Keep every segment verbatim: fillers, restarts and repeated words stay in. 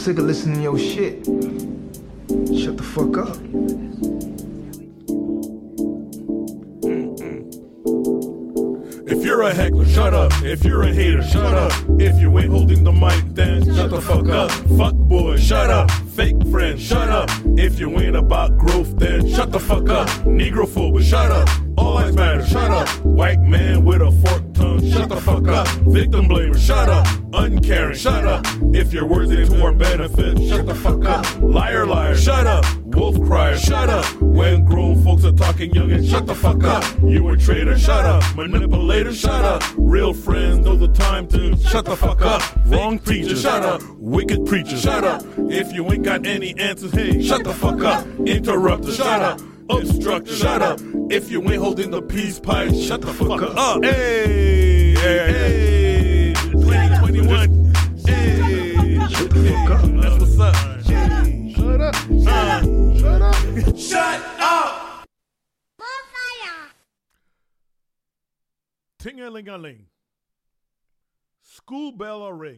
sick of listening to your shit. Shut the fuck up. If you're a heckler, shut up. If you're a hater, shut up. If you ain't holding the mic, then shut the fuck up. Fuck boy, shut up. Fake friend, shut up. If you ain't about growth, then shut the fuck up. Negrophobe, shut up. All lives matter, shut up. White man with a forked tongue, shut the fuck up. Victim blamer, shut up. Uncaring, shut up. If you're worthy to our benefit, shut the fuck up. Liar, liar, shut up. Wolf crier, shut up. When grown folks are talking young and shut the fuck up. You a traitor, shut up. Manipulator, shut up. Real friends know the time to shut the fuck up. Wrong preacher, shut up. Wicked preacher, shut up. If you ain't got any answers, hey, shut the fuck up. Interrupter, shut up. Obstructor, shut up. If you ain't holding the peace pipe, shut the fuck up. Hey, hey, hey. twenty twenty-one. Hey, shut the fuck up. That's what's up. Shut up. Shut up. Uh, shut up. Shut up. Ting-a-ling-a-ling. School bell a ring.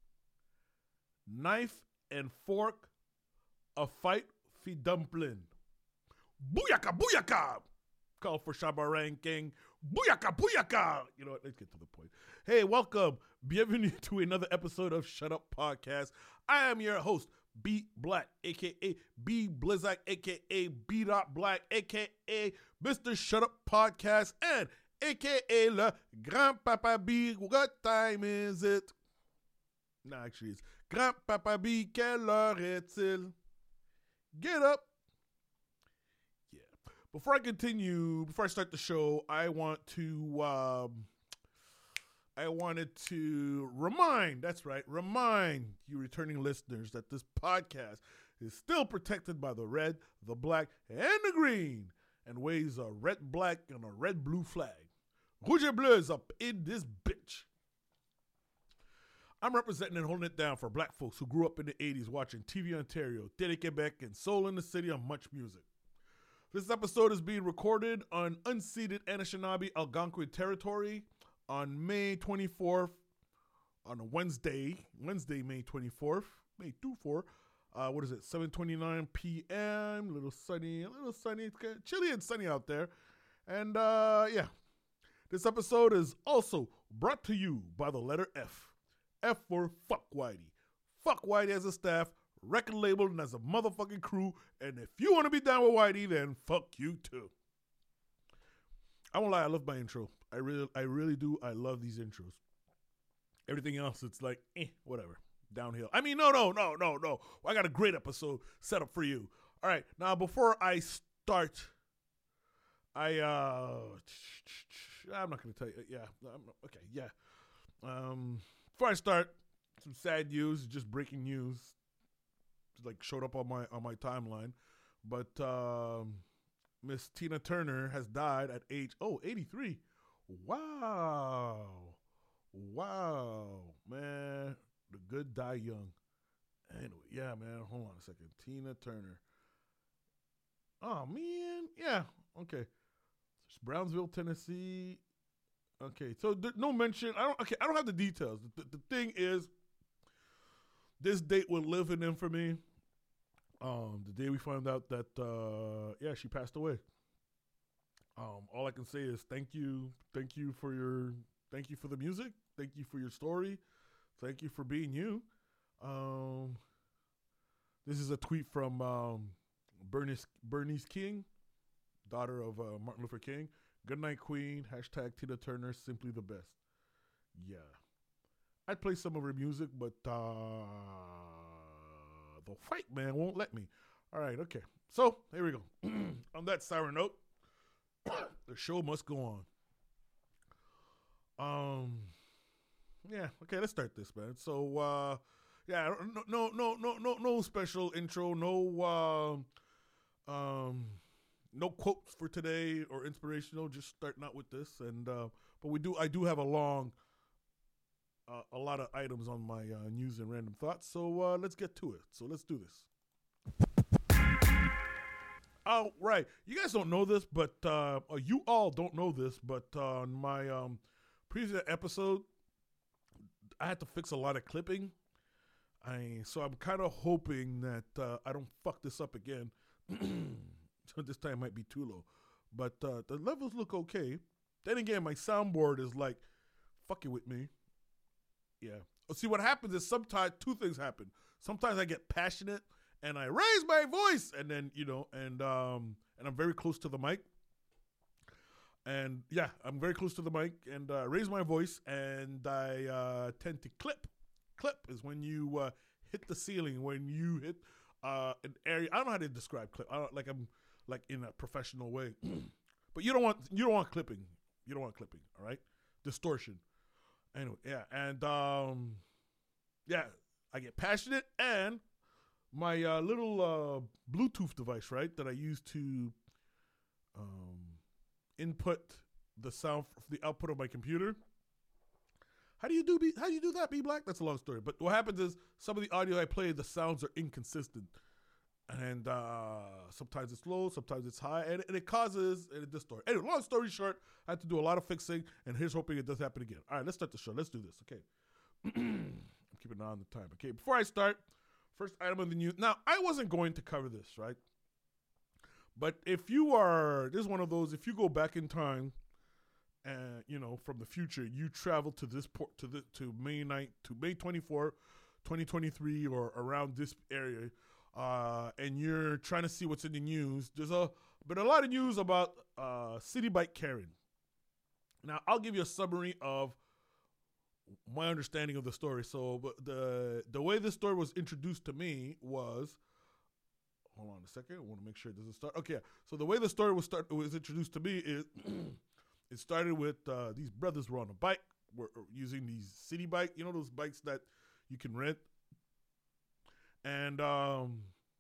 Knife and fork. A fight fi dumpling. Booyaka, booyaka. Call for Shabba ranking. Booyaka, booyaka. You know what? Let's get to the point. Hey, welcome. Bienvenue to another episode of Shut Up Podcast. I am your host, B Black, a k a. B Blizzak, a k a. B Dot Black, a k a. Mister Shut Up Podcast, and a k a. Le Grand-Papa B. What time is it? No, actually, it's Grand-Papa B. Quelle heure est-il? Get up. Yeah. Before I continue, before I start the show, I want to, um, I wanted to remind, that's right, remind you returning listeners that this podcast is still protected by the red, the black, and the green, and waves a red, black, and a red, blue flag. Rouge et bleu is up in this bitch. I'm representing and holding it down for black folks who grew up in the eighties watching T V Ontario, Télé Québec, and Soul in the City on Much Music. This episode is being recorded on unceded Anishinaabe Algonquin territory on May twenty-fourth, on a Wednesday, Wednesday, May twenty-fourth, May twenty-fourth. Uh, what is it, seven twenty-nine p.m., a little sunny, a little sunny, it's kind of chilly and sunny out there. And uh, yeah, this episode is also brought to you by the letter F. F for Fuck Whitey. Fuck Whitey as a staff, record label, and as a motherfucking crew. And if you want to be down with Whitey, then fuck you too. I won't lie, I love my intro. I really, I really do. I love these intros. Everything else, it's like, eh, whatever. Downhill. I mean, no, no, no, no, no. I got a great episode set up for you. All right, now before I start, I, uh, I'm not going to tell you. Yeah, I'm, okay, yeah. Um... Before I start, some sad news, just breaking news, like showed up on my on my timeline. But um, Miss Tina Turner has died at age oh eighty-three. Wow, wow, man, the good die young. Anyway, yeah, man. Hold on a second, Tina Turner. Oh man, yeah, okay. It's Brownsville, Tennessee. Okay, so th- no mention. I don't. Okay, I don't have the details. The, the thing is, this date will live in infamy. Um, the day we found out that, uh, yeah, she passed away. Um, all I can say is thank you, thank you for your, thank you for the music, thank you for your story, thank you for being you. Um, this is a tweet from um, Bernice Bernice King, daughter of uh, Martin Luther King. Good night, Queen. Hashtag Tina Turner, simply the best. Yeah. I'd play some of her music, but uh, the white man won't let me. All right, okay. So, here we go. On that siren note, the show must go on. Um, yeah, okay, let's start this, man. So, uh, yeah, no, no, no, no, no, no special intro, no, uh, um... no quotes for today or inspirational. Just starting out with this, and uh, but we do. I do have a long, uh, a lot of items on my uh, news and random thoughts. So uh, let's get to it. So let's do this. Oh right, you guys don't know this, but uh, you all don't know this, but uh, on my um, previous episode, I had to fix a lot of clipping. I so I'm kind of hoping that uh, I don't fuck this up again. So this time might be too low, but uh, the levels look okay. Then again, my soundboard is like fucking with me. Yeah. See, what happens is sometimes two things happen. Sometimes I get passionate and I raise my voice, and then you know, and um, and I'm very close to the mic. And yeah, I'm very close to the mic and uh, raise my voice, and I uh, tend to clip. Clip is when you uh, hit the ceiling, when you hit uh, an area. I don't know how to describe clip. I don't, like I'm like in a professional way, but you don't want you don't want clipping. You don't want clipping. All right, distortion. Anyway, yeah, and um, yeah, I get passionate, and my uh, little uh, Bluetooth device, right, that I use to um, input the sound, the output of my computer. How do you do? B, how do you do that? B Black? That's a long story. But what happens is some of the audio I play, the sounds are inconsistent, and uh, sometimes it's low, sometimes it's high, and, and it causes and it distorts. Anyway, long story short, I had to do a lot of fixing, and here's hoping it doesn't happen again. All right, let's start the show. Let's do this. Okay, I'm keeping an eye on the time. Okay, before I start, first item of the news. Now, I wasn't going to cover this, right? But if you are, this is one of those. If you go back in time. And you know, from the future, you travel to this port to the to May ninth to May twenty-fourth, twenty twenty-three, or around this area, uh, and you're trying to see what's in the news. There's a but a lot of news about uh, City Bike Karen. Now, I'll give you a summary of my understanding of the story. So, but the the way this story was introduced to me was. Hold on a second. I want to make sure it doesn't start. Okay, so the way the story was start was introduced to me is. It started with uh, these brothers were on a bike, were using these city bike, you know, those bikes that you can rent. And, um,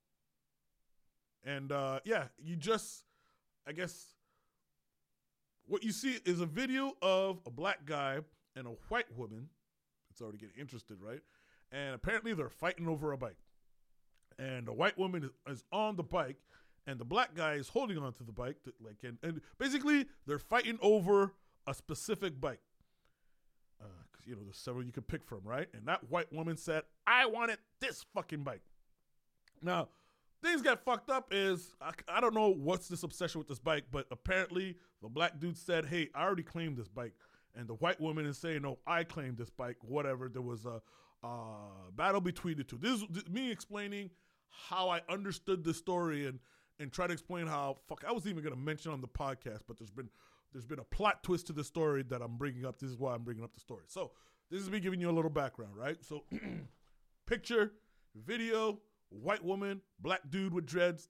and uh, yeah, you just, I guess, what you see is a video of a black guy and a white woman. It's already getting interested, right? And apparently they're fighting over a bike. And the white woman is, is on the bike. And the black guy is holding onto the bike, to, like, and, and basically they're fighting over a specific bike. Uh, cause you know, there's several you can pick from, right? And that white woman said, "I wanted this fucking bike." Now, things got fucked up. Is I, I don't know what's this obsession with this bike, but apparently the black dude said, "Hey, I already claimed this bike," and the white woman is saying, "No, I claimed this bike." Whatever. There was a uh, battle between the two. This is this, me explaining how I understood the story and. And try to explain how fuck I was even gonna mention on the podcast, but there's been there's been a plot twist to the story that I'm bringing up. This is why I'm bringing up the story. So this is me giving you a little background, right? So picture, video, white woman, black dude with dreads.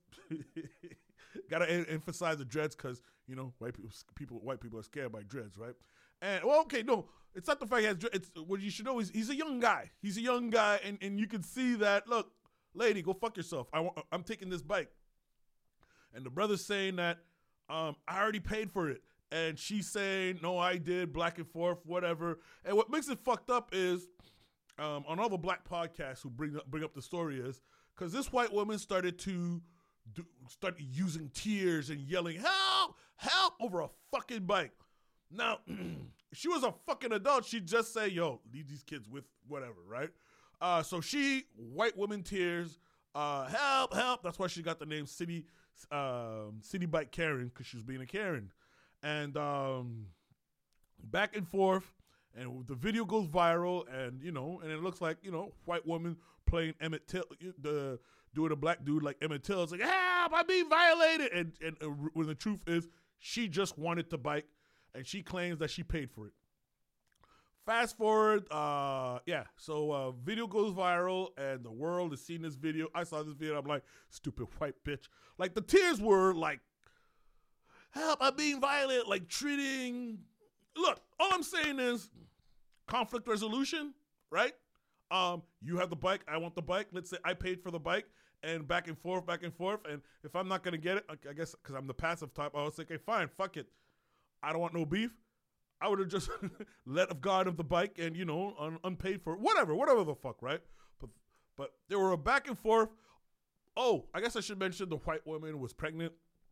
Gotta en- emphasize the dreads because you know white people, people, white people are scared by dreads, right? And well, okay, no, it's not the fact he has dreads. It's what you should know is he's a young guy. He's a young guy, and, and you can see that. Look, lady, go fuck yourself. I want, I'm taking this bike. And the brother's saying that um, I already paid for it. And she's saying, no, I did, back and forth, whatever. And what makes it fucked up is, um, on all the black podcasts who bring up, bring up the story is, because this white woman started to do, start using tears and yelling, help, help, over a fucking bike. Now, if she was a fucking adult, she'd just say, yo, leave these kids with whatever, right? Uh, so she, white woman tears, uh, help, help. That's why she got the name City Um, City Bike Karen, because she was being a Karen, and um, back and forth, and the video goes viral, and you know, and it looks like you know, white woman playing Emmett Till, the doing a black dude like Emmett Till. It's like, help, I'm being violated, and and uh, when the truth is, she just wanted the bike, and she claims that she paid for it. Fast forward, uh, yeah, so uh, video goes viral, and the world is seeing this video. I saw this video, I'm like, stupid white bitch. Like, the tears were like, help, I'm being violent, like treating, look, all I'm saying is conflict resolution, right? Um, you have the bike, I want the bike. Let's say I paid for the bike, and back and forth, back and forth, and if I'm not going to get it, I guess because I'm the passive type, I was like, okay, fine, fuck it. I don't want no beef. I would have just let of God of the bike and, you know, un- unpaid for it. Whatever, whatever the fuck, right? But but there were a back and forth. Oh, I guess I should mention the white woman was pregnant.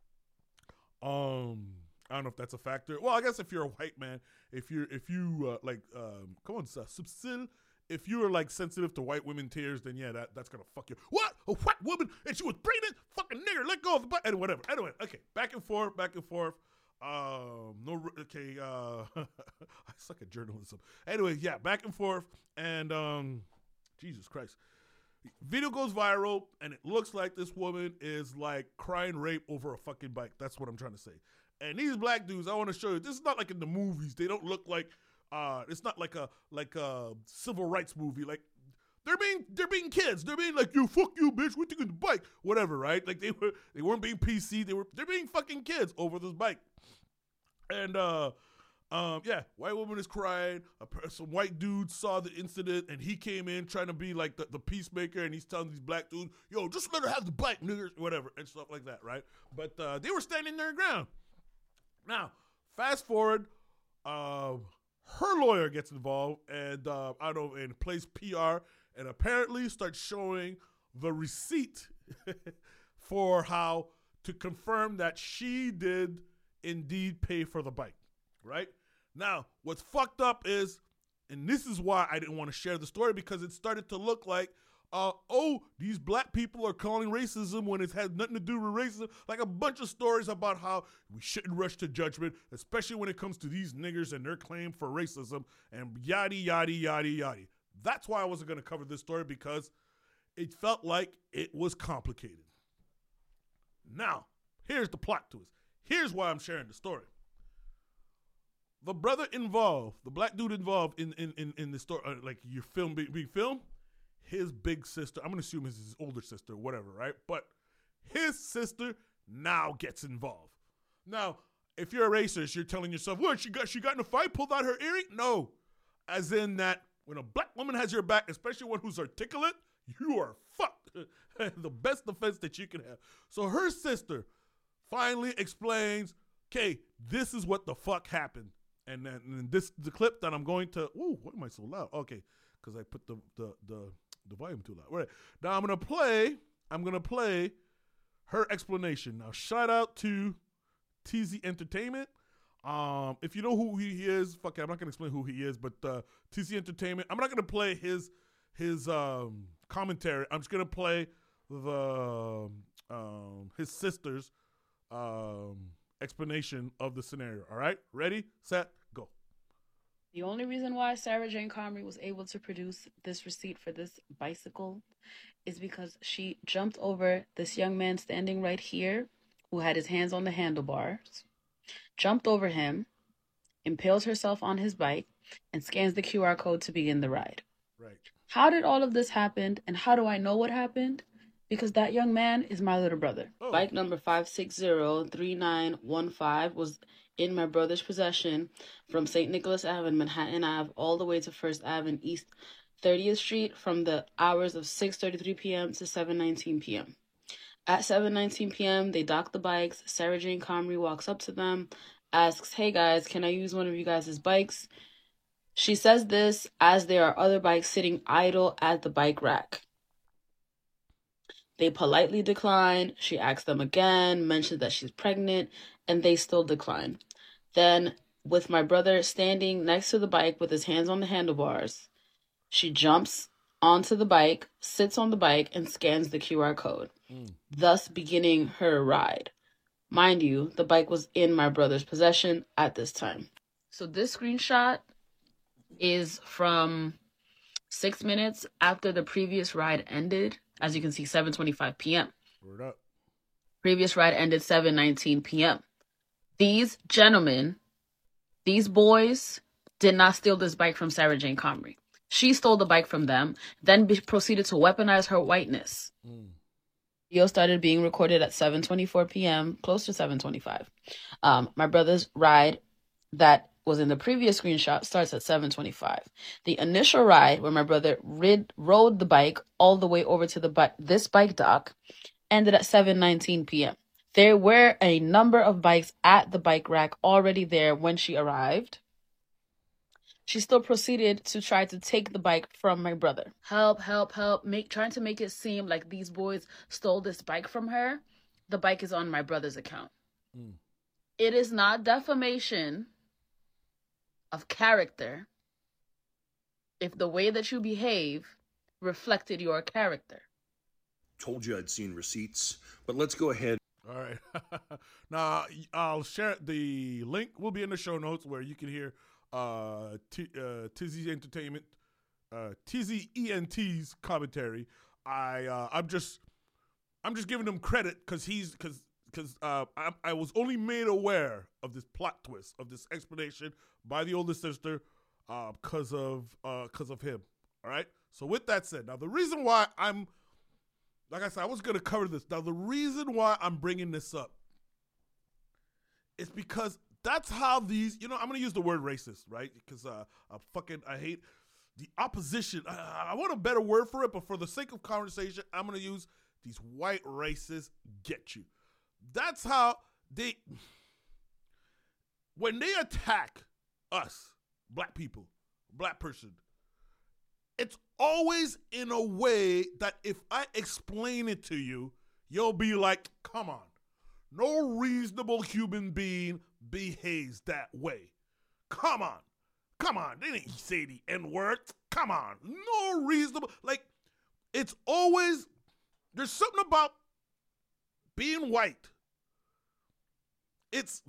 Um, I don't know if that's a factor. Well, I guess if you're a white man, if you're if you uh, like, um, come on, subtil if you are like sensitive to white women tears, then yeah, that, that's gonna fuck you. What? A white woman and she was pregnant? Fucking nigger, let go of the butt. And whatever. Anyway, okay, back and forth, back and forth. Um, no, okay. Uh, I suck at journalism. Anyway, yeah, back and forth, and um, Jesus Christ, video goes viral, and it looks like this woman is like crying rape over a fucking bike. That's what I'm trying to say. And these black dudes, I want to show you. This is not like in the movies. They don't look like. Uh, it's not like a like a civil rights movie. Like they're being they're being kids. They're being like, you fuck you, bitch. We're taking the bike, whatever, right? Like they were they weren't being P C. They were they're being fucking kids over this bike. And uh, um, yeah, white woman is crying. A, some white dude saw the incident and he came in trying to be like the, the peacemaker, and he's telling these black dudes, yo, just let her have the bike, niggers, whatever, and stuff like that, right? But uh, they were standing their ground. Now, fast forward. Uh, Her lawyer gets involved and uh, I don't know, and plays P R and apparently starts showing the receipt for how to confirm that she did indeed pay for the bike. Right now, what's fucked up is, and this is why I didn't want to share the story, because it started to look like, uh, oh, these black people are calling racism when it has nothing to do with racism. Like a bunch of stories about how we shouldn't rush to judgment, especially when it comes to these niggers and their claim for racism and yada, yada, yada, yada. That's why I wasn't going to cover this story, because it felt like it was complicated. Now, here's the plot twist. Here's why I'm sharing the story. The brother involved, the black dude involved in in, in, in the story, uh, like your film being be filmed, his big sister, I'm going to assume it's his older sister, whatever, right? But his sister now gets involved. Now, if you're a racist, you're telling yourself, what, she got she got in a fight, pulled out her earring? No. As in that when a black woman has your back, especially one who's articulate, you are fucked. The best defense that you can have. So her sister finally explains, okay, this is what the fuck happened. And then and this the clip that I'm going to, ooh, why am I so loud? Okay, because I put the, the, the, the volume too loud. Right. Now I'm going to play, I'm going to play her explanation. Now, shout out to T Z Entertainment. Um, if you know who he is, fuck it, I'm not going to explain who he is, but uh, T Z Entertainment, I'm not going to play his his um, commentary. I'm just going to play the um, his sister's um, explanation of the scenario. All right? Ready, set, go. The only reason why Sarah Jane Comrie was able to produce this receipt for this bicycle is because she jumped over this young man standing right here who had his hands on the handlebars, jumped over him, impales herself on his bike, and scans the Q R code to begin the ride. Right. How did all of this happen, and how do I know what happened? Because that young man is my little brother. Oh. Bike number five six zero three nine one five was in my brother's possession from Saint Nicholas Avenue, Manhattan Ave, all the way to First Avenue, East thirtieth Street, from the hours of six thirty-three p.m. to seven nineteen p.m. At seven nineteen p.m., they dock the bikes. Sarah Jane Comrie walks up to them, asks, hey guys, can I use one of you guys' bikes? She says this as there are other bikes sitting idle at the bike rack. They politely decline. She asks them again, mentions that she's pregnant, and they still decline. Then, with my brother standing next to the bike with his hands on the handlebars, she jumps onto the bike, sits on the bike, and scans the Q R code, mm. thus beginning her ride. Mind you, the bike was in my brother's possession at this time. So this screenshot is from six minutes after the previous ride ended. As you can see, seven twenty-five p.m. Word up. Previous ride ended seven nineteen p.m. These gentlemen, these boys, did not steal this bike from Sarah Jane Comrie. She stole the bike from them, then be- proceeded to weaponize her whiteness. Mm. Video started being recorded at seven twenty-four p.m., close to seven twenty-five. Um, my brother's ride that was in the previous screenshot starts at seven twenty-five. The initial ride where my brother rid- rode the bike all the way over to the bi- this bike dock ended at seven nineteen p.m. There were a number of bikes at the bike rack already there when she arrived. She still proceeded to try to take the bike from my brother. Help, help, help. Make trying to make it seem like these boys stole this bike from her. The bike is on my brother's account. Mm. It is not defamation of character if the way that you behave reflected your character. Told you I'd seen receipts, but let's go ahead. All right. Now, I'll share the link. Will be in the show notes where you can hear uh, T- uh, Tizzy Entertainment, uh, Tizzy E N T's commentary. I uh, I'm just I'm just giving him credit because he's because because uh, I, I was only made aware of this plot twist of this explanation by the older sister because uh, of because uh, of him. All right. So with that said, now the reason why I'm like I said, I was going to cover this. Now, the reason why I'm bringing this up is because that's how these, you know, I'm going to use the word racist, right? Because uh, I fucking, I hate the opposition. I, I want a better word for it, but for the sake of conversation, I'm going to use these white racists get you. That's how they, when they attack us, black people, black person, it's always in a way that if I explain it to you, you'll be like, come on. No reasonable human being behaves that way. Come on. Come on. They didn't say the N-word. Come on. No reasonable. Like, it's always, there's something about being white. It's,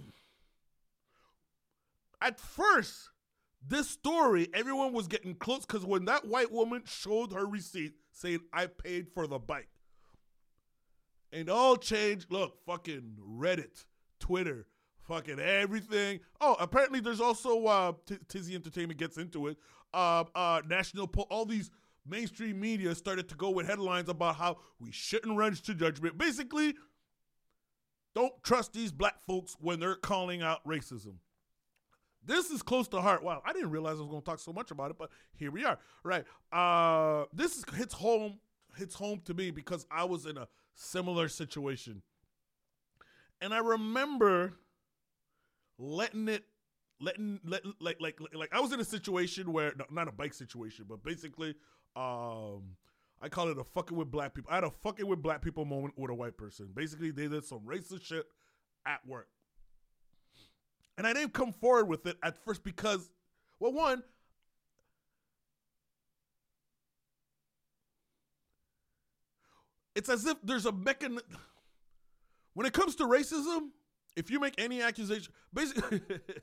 at first, this story, everyone was getting close because when that white woman showed her receipt saying, I paid for the bike, and all changed. Look, fucking Reddit, Twitter, fucking everything. Oh, apparently there's also, uh, T- Tizzy Entertainment gets into it, uh, uh, National Po- all these mainstream media started to go with headlines about how we shouldn't rush to judgment. Basically, don't trust these black folks when they're calling out racism. This is close to heart. Wow, I didn't realize I was going to talk so much about it, but here we are. Right. Uh, this is, hits home hits home to me because I was in a similar situation. And I remember letting it, letting, let, like, like, like, I was in a situation where, no, not a bike situation, but basically, um, I call it a fucking with black people. I had a fucking with black people moment with a white person. Basically, they did some racist shit at work. And I didn't come forward with it at first because, well, one, it's as if there's a mechanism. When it comes to racism, if you make any accusation, basically,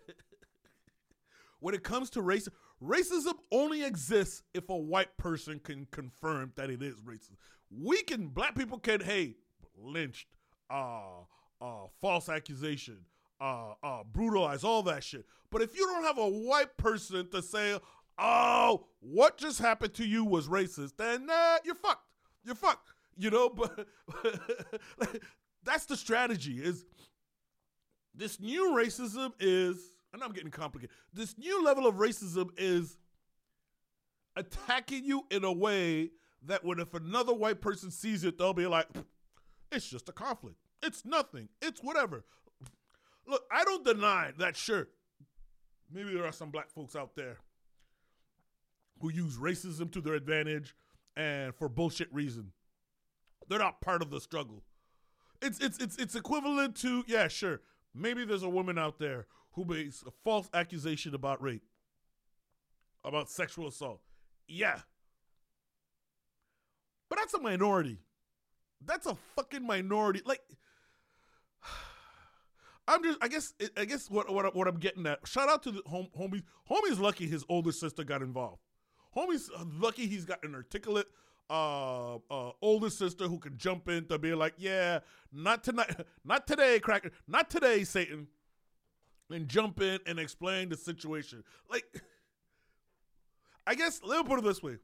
when it comes to race, racism only exists if a white person can confirm that it is racist. We can, black people can, hey, lynched, uh, uh, false accusation, Uh, uh, brutalize, all that shit. But if you don't have a white person to say, oh, what just happened to you was racist, then uh, you're fucked. You're fucked. You know, but that's the strategy is this new racism is, and I'm getting complicated, this new level of racism is attacking you in a way that when if another white person sees it, they'll be like, it's just a conflict. It's nothing. It's whatever. Look, I don't deny that, sure, maybe there are some black folks out there who use racism to their advantage and for bullshit reason. They're not part of the struggle. It's it's it's it's equivalent to, yeah, sure, maybe there's a woman out there who makes a false accusation about rape, about sexual assault. Yeah. But that's a minority. That's a fucking minority. Like, I'm just, I guess, I guess what what, what I'm getting at. Shout out to the home, homies. Homie's lucky his older sister got involved. Homie's lucky he's got an articulate uh, uh, older sister who can jump in to be like, yeah, not tonight, not today, cracker, not today, Satan, and jump in and explain the situation. Like, I guess let me put it this way: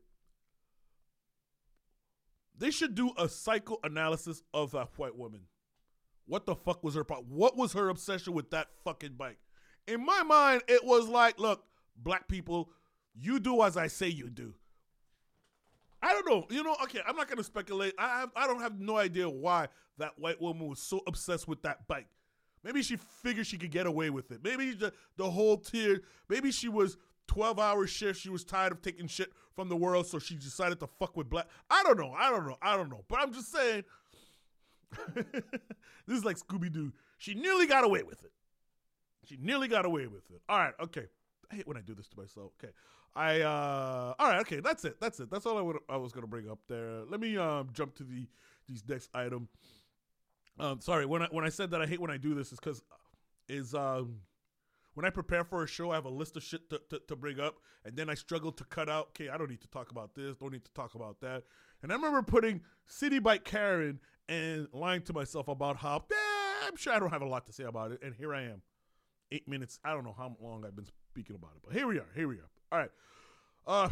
they should do a psychoanalysis of that white woman. What the fuck was her problem? What was her obsession with that fucking bike? In my mind, it was like, look, black people, you do as I say you do. I don't know. You know, okay, I'm not going to speculate. I have, I don't have no idea why that white woman was so obsessed with that bike. Maybe she figured she could get away with it. Maybe the, the whole tier, maybe she was twelve-hour shift. She was tired of taking shit from the world, so she decided to fuck with black. I don't know. I don't know. I don't know. But I'm just saying, this is like Scooby-Doo. She nearly got away with it. She nearly got away with it. All right, okay. I hate when I do this to myself. Okay. I uh all right, okay, that's it. That's it. That's all I would I was gonna bring up there. Let me um jump to the these next item. Um sorry, when I when I said that I hate when I do this is because is um when I prepare for a show, I have a list of shit to, to, to bring up, and then I struggle to cut out, okay, I don't need to talk about this, don't need to talk about that. And I remember putting City Bike Karen and lying to myself about how, eh, I'm sure I don't have a lot to say about it, and here I am. Eight minutes, I don't know how long I've been speaking about it, but here we are, here we are. All right. Uh,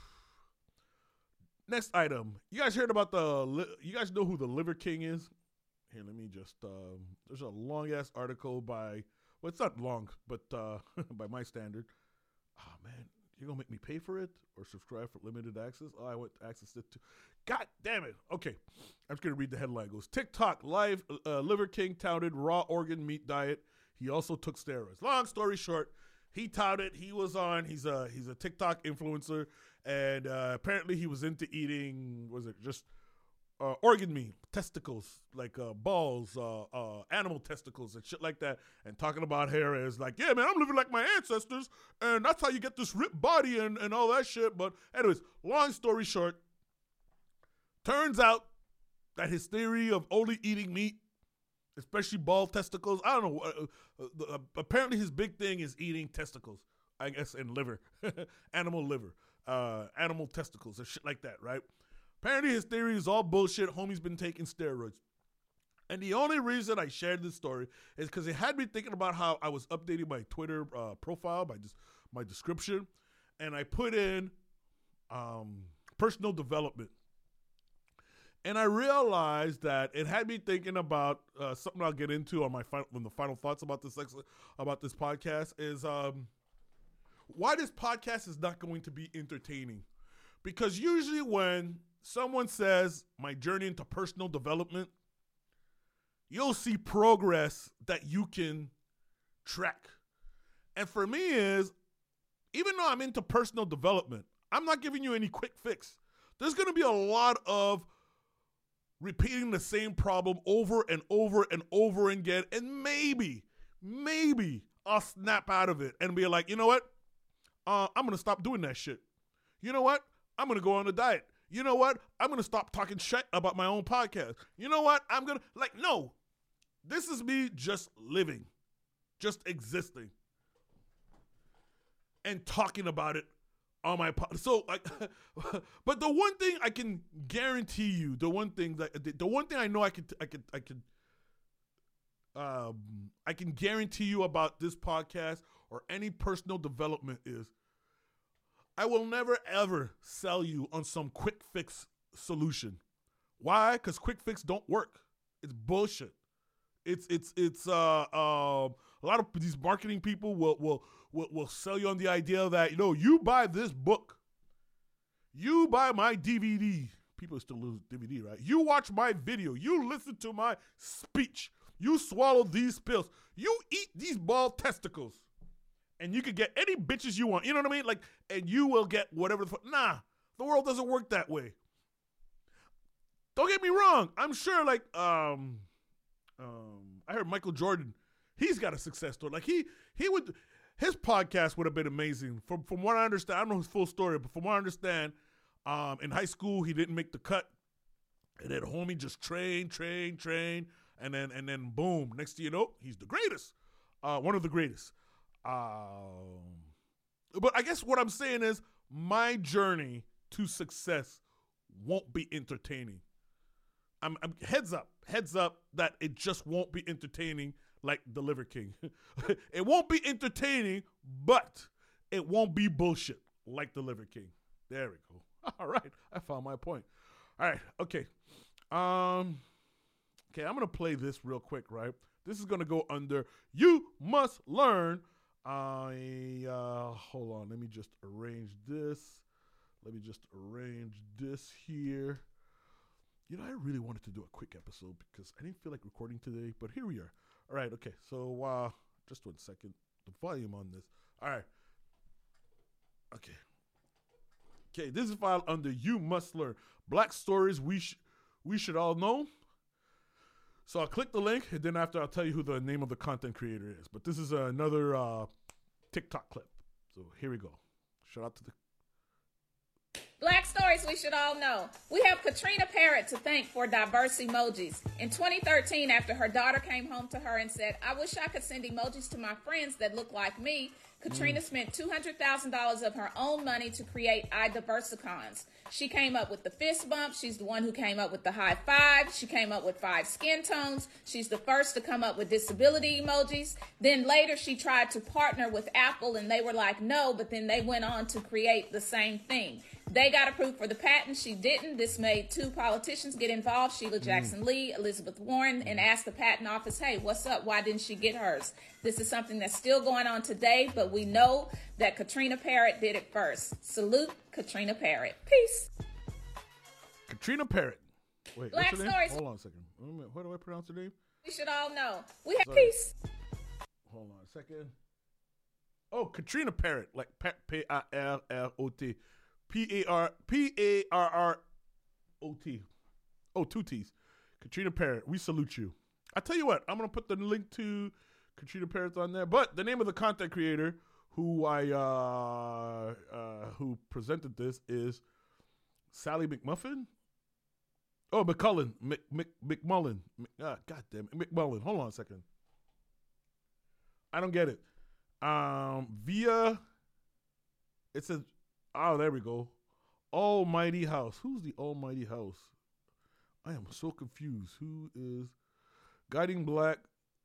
next item. You guys heard about the, you guys know who the Liver King is? Here, let me just, um, there's a long-ass article by, well, it's not long, but uh, by my standard. Oh, man, you're going to make me pay for it or subscribe for limited access? Oh, I want access to, to God damn it. Okay, I'm just going to read the headline. It goes, TikTok live, uh, Liver King touted raw organ meat diet. He also took steroids. Long story short, he touted, he was on, he's a, he's a TikTok influencer, and uh, apparently he was into eating, was it just uh, organ meat, testicles, like uh, balls, uh, uh, animal testicles and shit like that, and talking about hair as like, yeah, man, I'm living like my ancestors, and that's how you get this ripped body and, and all that shit. But anyways, long story short, turns out that his theory of only eating meat, especially ball testicles, I don't know, uh, uh, uh, apparently his big thing is eating testicles, I guess, and liver, animal liver, uh, animal testicles and shit like that, right? Apparently his theory is all bullshit. Homie's been taking steroids. And the only reason I shared this story is because it had me thinking about how I was updating my Twitter uh, profile, my, my description, and I put in um, personal development. And I realized that it had me thinking about uh, something I'll get into on my final, when the final thoughts about this about this podcast is um, why this podcast is not going to be entertaining. Because usually when someone says my journey into personal development, you'll see progress that you can track. And for me is, even though I'm into personal development, I'm not giving you any quick fix. There's going to be a lot of repeating the same problem over and over and over again, and maybe, maybe I'll snap out of it and be like, you know what? Uh, I'm going to stop doing that shit. You know what? I'm going to go on a diet. You know what? I'm going to stop talking shit about my own podcast. You know what? I'm going to, like, no. This is me just living, just existing, and talking about it on my pod. So, like, but the one thing I can guarantee you, the one thing that, the one thing I know I could, I could, I could, um, I can guarantee you about this podcast or any personal development is, I will never ever sell you on some quick fix solution. Why? Because quick fix don't work. It's bullshit. It's it's it's uh uh a lot of these marketing people will will will will sell you on the idea that, you know, you buy this book, you buy my D V D. People still lose D V D, right? You watch my video, you listen to my speech, you swallow these pills, you eat these ball testicles. And you could get any bitches you want. You know what I mean? Like, and you will get whatever the fuck. Nah, the world doesn't work that way. Don't get me wrong. I'm sure, like, um, um, I heard Michael Jordan. He's got a success story. Like, he he would, his podcast would have been amazing. From from what I understand, I don't know his full story, but from what I understand, um, in high school he didn't make the cut, and then homie just train, train, train, and then and then boom. Next thing you know, he's the greatest, uh, one of the greatest. Um, but I guess what I'm saying is my journey to success won't be entertaining. I'm, I'm heads up, heads up that it just won't be entertaining like the Liver King. It won't be entertaining, but it won't be bullshit like the Liver King. There we go. All right, I found my point. All right, okay. Um, okay, I'm gonna play this real quick, right? This is gonna go under You Must Learn. I, uh, hold on, let me just arrange this. Let me just arrange this here. You know, I really wanted to do a quick episode because I didn't feel like recording today, but here we are. All right, okay, so, uh, just one second. The volume on this. All right. Okay. Okay, this is filed under You Must Learn. Black stories we, sh- we should all know. So I'll click the link, and then after I'll tell you who the name of the content creator is. But this is uh, another uh, TikTok clip. So here we go. Shout out to the Black stories we should all know. We have Katrina Parrott to thank for diverse emojis. In twenty thirteen, after her daughter came home to her and said, I wish I could send emojis to my friends that look like me, Katrina mm. spent two hundred thousand dollars of her own money to create iDiversicons. She came up with the fist bump. She's the one who came up with the high five. She came up with five skin tones. She's the first to come up with disability emojis. Then later she tried to partner with Apple and they were like, no, but then they went on to create the same thing. They got approved for the patent. She didn't. This made two politicians get involved, Sheila Jackson mm. Lee, Elizabeth Warren, and asked the patent office, hey, what's up? Why didn't she get hers? This is something that's still going on today, but we know that Katrina Parrott did it first. Salute Katrina Parrott. Peace. Katrina Parrott. Wait, Black what's her name? stories. Hold on a second. What do I pronounce her name? We should all know. We have Sorry. peace. Hold on a second. Oh, Katrina Parrott, like P I L L O T. P A R P A R R O T. Oh, two T's. Katrina Parrott, we salute you. I tell you what, I'm going to put the link to Katrina Parrott on there. But the name of the content creator who I uh, uh, who presented this is Sally McMuffin. Oh, McCullen. Mc, Mc, McMullen. Mc, uh, God damn it. McMullen. Hold on a second. I don't get it. Um, via, it says, oh, there we go. Almighty House. Who's the Almighty House? I am so confused. Who is guiding black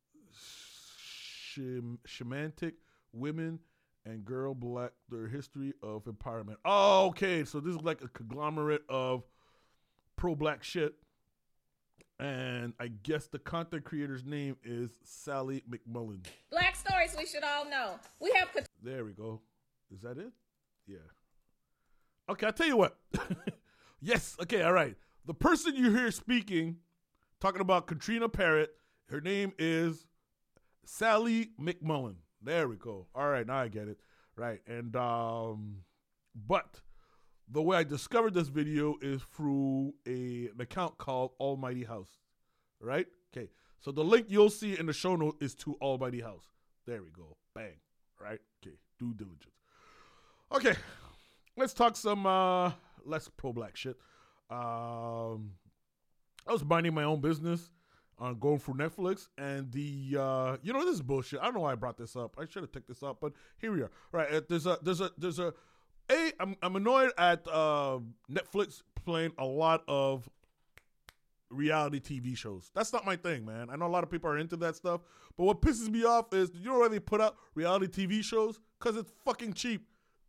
shem, shamantic women and girl black, their history of empowerment. Oh, okay. So this is like a conglomerate of pro-black shit. And I guess the content creator's name is Sally McMullen. Black stories we should all know. We have... There we go. Is that it? Yeah. Okay, I'll tell you what. Yes, okay, all right. The person you hear speaking, talking about Katrina Parrott, her name is Sally McMullen. There we go. All right, now I get it. Right, and, um, but the way I discovered this video is through a, an account called Almighty House, right? Okay, so the link you'll see in the show note is to Almighty House. There we go. Bang, right? Okay, due diligence. Okay, let's talk some uh, less pro-black shit. Um, I was minding my own business on going through Netflix, and the uh, you know, this is bullshit. I don't know why I brought this up. I should have picked this up, but here we are. Right, uh, there's a there's a there's a a I'm I'm annoyed at uh, Netflix playing a lot of reality T V shows. That's not my thing, man. I know a lot of people are into that stuff, but what pisses me off is, you know why they put out reality T V shows? Because it's fucking cheap.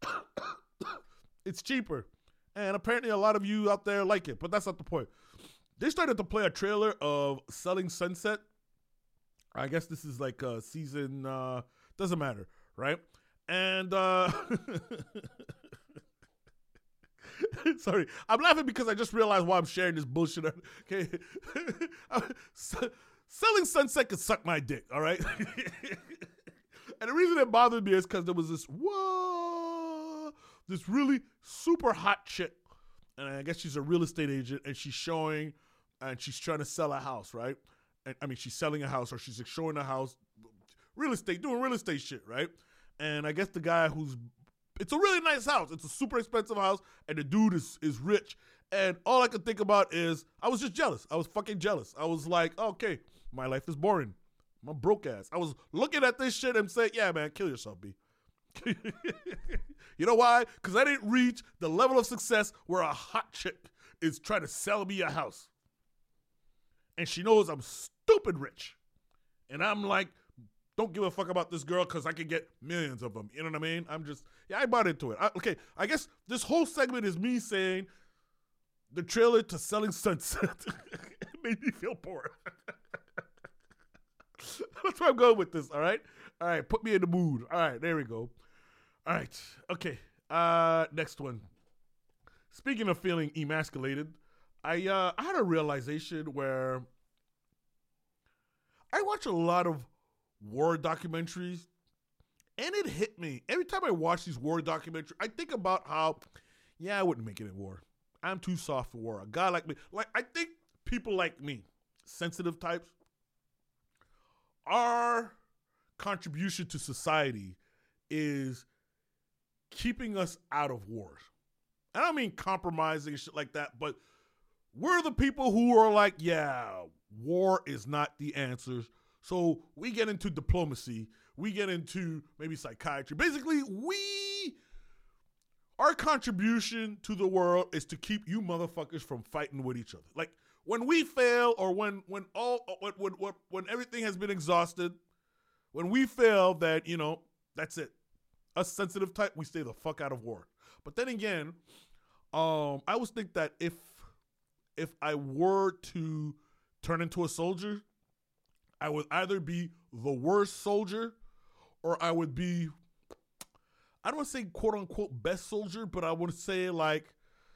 It's cheaper. And apparently a lot of you out there like it, but that's not the point. They started to play a trailer of Selling Sunset. I guess this is like a season, uh, doesn't matter, right? And, uh, sorry, I'm laughing because I just realized why I'm sharing this bullshit. Okay. Selling Sunset could suck my dick, all right? And the reason it bothered me is because there was this, whoa, this really super hot chick. And I guess she's a real estate agent, and she's showing, and she's trying to sell a house, right? And I mean, she's selling a house, or she's showing a house, real estate, doing real estate shit, right? And I guess the guy who's, it's a really nice house. It's a super expensive house, and the dude is, is rich. And all I could think about is, I was just jealous. I was fucking jealous. I was like, okay, my life is boring. I'm a broke ass. I was looking at this shit and saying, yeah, man, kill yourself, B. You know why? Because I didn't reach the level of success where a hot chick is trying to sell me a house. And she knows I'm stupid rich. And I'm like, don't give a fuck about this girl because I can get millions of them. You know what I mean? I'm just, yeah, I bought into it. I, okay, I guess this whole segment is me saying the trailer to Selling Sunset made me feel poor. That's where I'm going with this, all right? All right, put me in the mood. All right, there we go. All right, okay. Uh, next one. Speaking of feeling emasculated, I uh, I had a realization where I watch a lot of war documentaries, and it hit me. Every time I watch these war documentaries, I think about how, yeah, I wouldn't make it in war. I'm too soft for war. A guy like me, like I think people like me, sensitive types, our contribution to society is keeping us out of wars. I don't mean compromising shit like that, but we're the people who are like, yeah, war is not the answer. So we get into diplomacy. We get into maybe psychiatry. Basically, we, our contribution to the world is to keep you motherfuckers from fighting with each other. Like when we fail, or when when all when when when, when everything has been exhausted, when we fail, that you know that's it. Us sensitive type, we stay the fuck out of war. But then again, um, I always think that if if I were to turn into a soldier, I would either be the worst soldier, or I would be, I don't want to say quote unquote best soldier, but I would say like,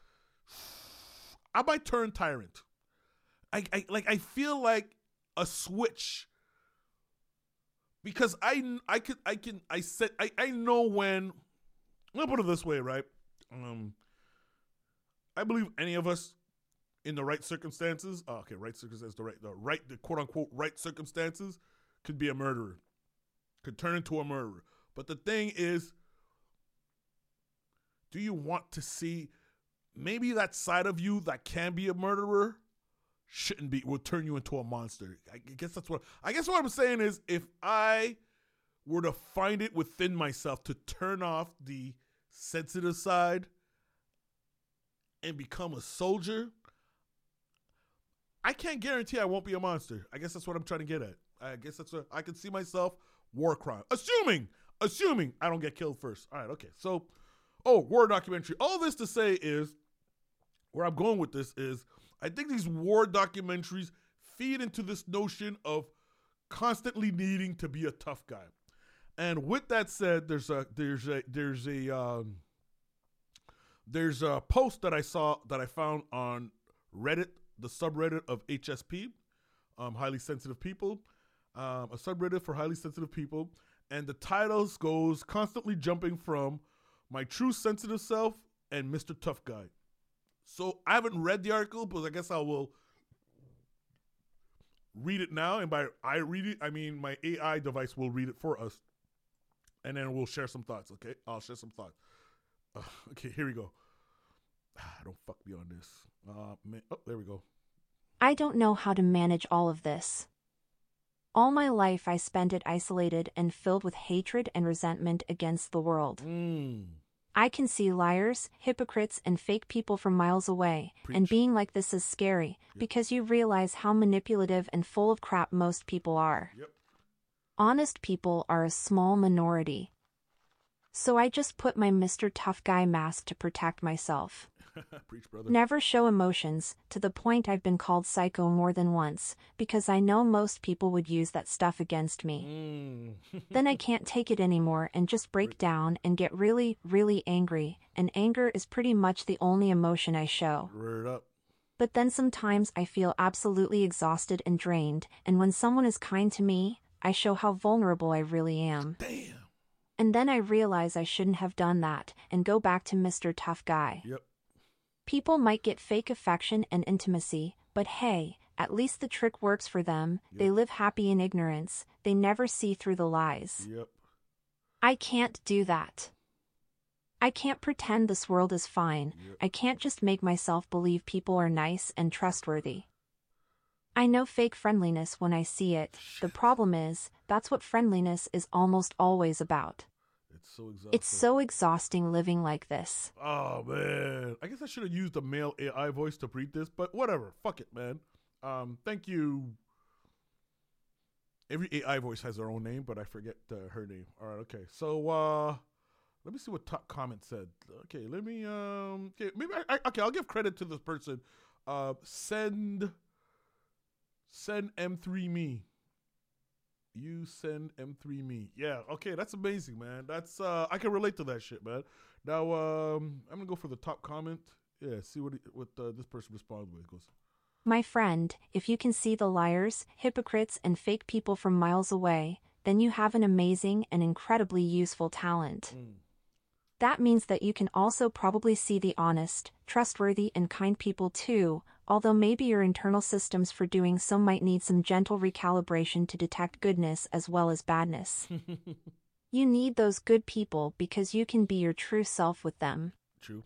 I might turn tyrant. I, I like I feel like a switch, because I I could I can I said I, I know when. I'll put it this way, right? Um, I believe any of us in the right circumstances, oh, okay, right circumstances, the right, the right, the quote unquote right circumstances, could be a murderer, could turn into a murderer. But the thing is, do you want to see maybe that side of you that can be a murderer shouldn't be, will turn you into a monster? I guess that's what, I guess what I'm saying is, if I were to find it within myself to turn off the sensitive side and become a soldier, I can't guarantee I won't be a monster. I guess that's what I'm trying to get at. I guess that's what I can see myself. War crime. Assuming, assuming I don't get killed first. All right, okay. So, oh, war documentary. All this to say is, where I'm going with this is, I think these war documentaries feed into this notion of constantly needing to be a tough guy. And with that said, there's a there's a there's a um, there's a post that I saw that I found on Reddit, the subreddit of H S P, um, highly sensitive people, um, a subreddit for highly sensitive people, and the titles goes constantly jumping from my true sensitive self and Mister Tough Guy. So I haven't read the article, but I guess I will read it now. And by I read it, I mean my A I device will read it for us, and then we'll share some thoughts. Okay, I'll share some thoughts. Uh, okay, here we go. Ah, don't fuck me on this. Uh, man. Oh, there we go. I don't know how to manage all of this. All my life I spent it isolated and filled with hatred and resentment against the world. Mm. I can see liars, hypocrites, and fake people from miles away, Preach. and being like this is scary, Yep. because you realize how manipulative and full of crap most people are. Yep. Honest people are a small minority. So I just put my Mister Tough Guy mask to protect myself. Preach, brother. Never show emotions, to the point I've been called psycho more than once, because I know most people would use that stuff against me. Mm. Then I can't take it anymore and just break down and get really, really angry, and anger is pretty much the only emotion I show. Word up. But then sometimes I feel absolutely exhausted and drained, and when someone is kind to me, I show how vulnerable I really am. Damn. And then I realize I shouldn't have done that, and go back to Mister Tough Guy. Yep. People might get fake affection and intimacy, but hey, at least the trick works for them. Yep. They live happy in ignorance. They never see through the lies. Yep. I can't do that. I can't pretend this world is fine. Yep. I can't just make myself believe people are nice and trustworthy. I know fake friendliness when I see it. The problem is, that's what friendliness is almost always about. It's so exhausting. It's so exhausting living like this. Oh, man. I guess I should have used a male A I voice to read this, but whatever. Fuck it, man. Um, thank you. Every A I voice has their own name, but I forget uh, her name. All right, okay. So, uh, let me see what top comment said. Okay, let me, um, okay, maybe I, I okay, I'll give credit to this person. Uh, send, send M three me. You send M three me. Yeah, okay, that's amazing, man. That's uh I can relate to that shit, man. Now um I'm gonna go for the top comment. Yeah, see what he, what uh, this person responded with. It goes, My friend, if you can see the liars, hypocrites, and fake people from miles away, then you have an amazing and incredibly useful talent. mm, That means that you can also probably see the honest, trustworthy, and kind people too, although maybe your internal systems for doing so might need some gentle recalibration to detect goodness as well as badness. You need those good people because you can be your true self with them. true.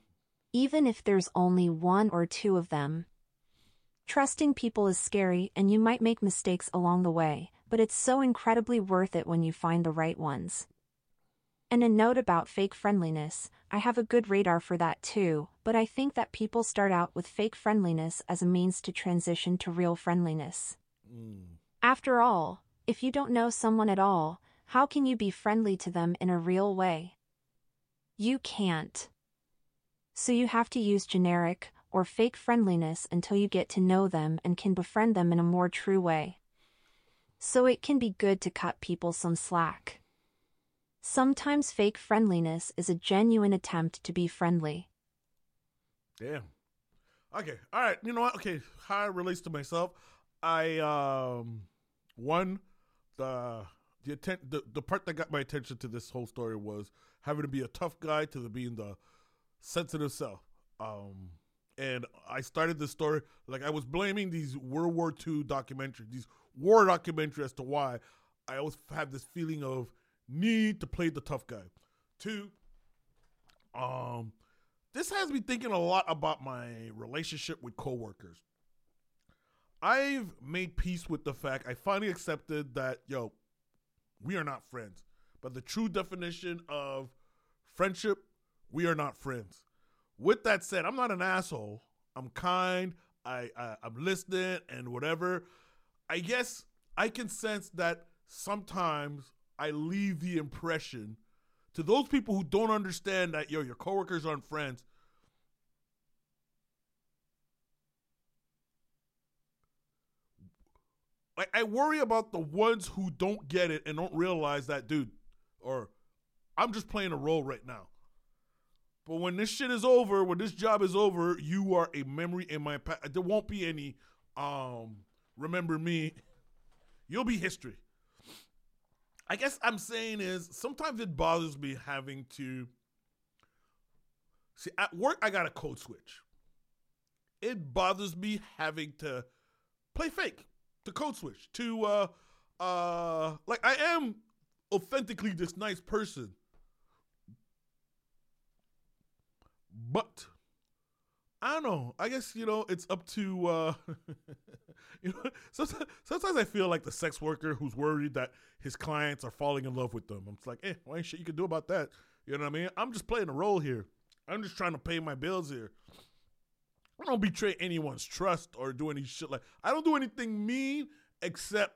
even if there's only one or two of them. Trusting people is scary and you might make mistakes along the way, but it's so incredibly worth it when you find the right ones. And a note about fake friendliness, I have a good radar for that too, but I think that people start out with fake friendliness as a means to transition to real friendliness. Mm. After all, if you don't know someone at all, how can you be friendly to them in a real way? You can't. So you have to use generic or fake friendliness until you get to know them and can befriend them in a more true way. So it can be good to cut people some slack. Sometimes fake friendliness is a genuine attempt to be friendly. Damn. Okay. All right. You know what? Okay. How it relates to myself. I, um, one, the, the, atten- the, the part that got my attention to this whole story was having to be a tough guy to the, being the sensitive self. Um, and I started this story, like I was blaming these World War Two documentaries, these war documentaries as to why I always have this feeling of need to play the tough guy. Two, um, this has me thinking a lot about my relationship with coworkers. I've made peace with the fact, I finally accepted that, yo, we are not friends. But the true definition of friendship, we are not friends. With that said, I'm not an asshole. I'm kind. I, I I'm listening and whatever. I guess I can sense that sometimes I leave the impression to those people who don't understand that, yo, your coworkers aren't friends. Like, I worry about the ones who don't get it and don't realize that, dude, or I'm just playing a role right now. But when this shit is over, when this job is over, you are a memory in my past. There won't be any um, remember me. You'll be history. I guess I'm saying is sometimes it bothers me having to see at work. I got a code switch. It bothers me having to play fake, to code switch, to uh, uh, like I am authentically this nice person, but I don't know. I guess, you know, it's up to, uh, you know, sometimes, sometimes I feel like the sex worker who's worried that his clients are falling in love with them. I'm just like, eh, well, ain't shit you can do about that. You know what I mean? I'm just playing a role here. I'm just trying to pay my bills here. I don't betray anyone's trust or do any shit like, I don't do anything mean except,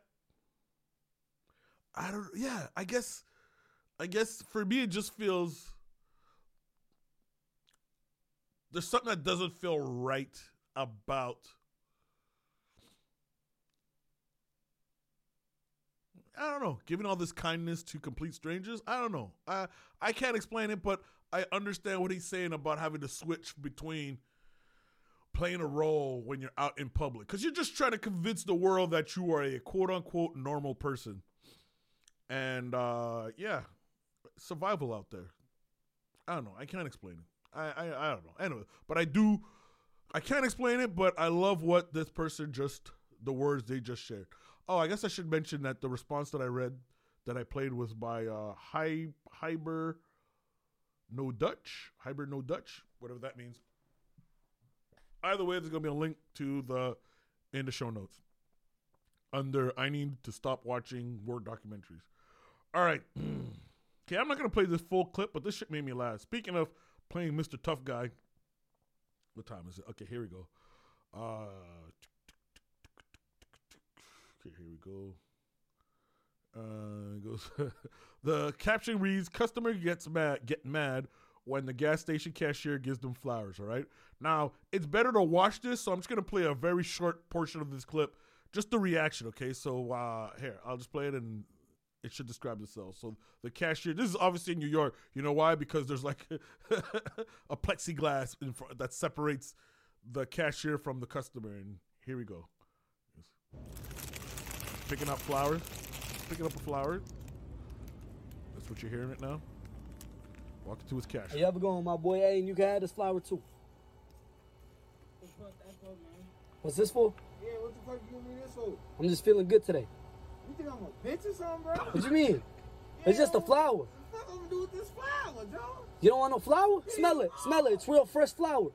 I don't, yeah, I guess, I guess for me it just feels, there's something that doesn't feel right about, I don't know, giving all this kindness to complete strangers. I don't know. I I can't explain it, but I understand what he's saying about having to switch between playing a role when you're out in public. Because you're just trying to convince the world that you are a quote-unquote normal person. And, uh, yeah, survival out there. I don't know. I can't explain it. I, I I don't know. Anyway, but I do, I can't explain it, but I love what this person just, the words they just shared. Oh, I guess I should mention that the response that I read, that I played was by uh, Hy, Hyber No Dutch, Hyber No Dutch, whatever that means. Either way, there's going to be a link to the, in the show notes, under I need to stop watching war documentaries. All right. Okay, I'm not going to play this full clip, but this shit made me laugh. Speaking of playing Mister Tough Guy. What time is it? Okay, here we go. Uh, okay, here we go. Uh, it goes. The caption reads: "Customer gets mad, get mad when the gas station cashier gives them flowers." All right. Now it's better to watch this, so I'm just gonna play a very short portion of this clip, just the reaction. Okay, so uh, here I'll just play it and it should describe itself. So the cashier, this is obviously in New York. You know why? Because there's like a plexiglass in front that separates the cashier from the customer. And here we go. Picking up flowers. Picking up a flower. That's what you're hearing right now. Walking to his cashier. Hey, you ever go on my boy A and you can have this flower too? What's this for? Yeah, what the fuck you give me this for? I'm just feeling good today. You think I'm a bitch or something, bro? What you mean? Yeah, It's just a flower. What the fuck I'm gonna do with this flower, Joe? You don't want no flour? Smell it. Smell it. It's real fresh flour.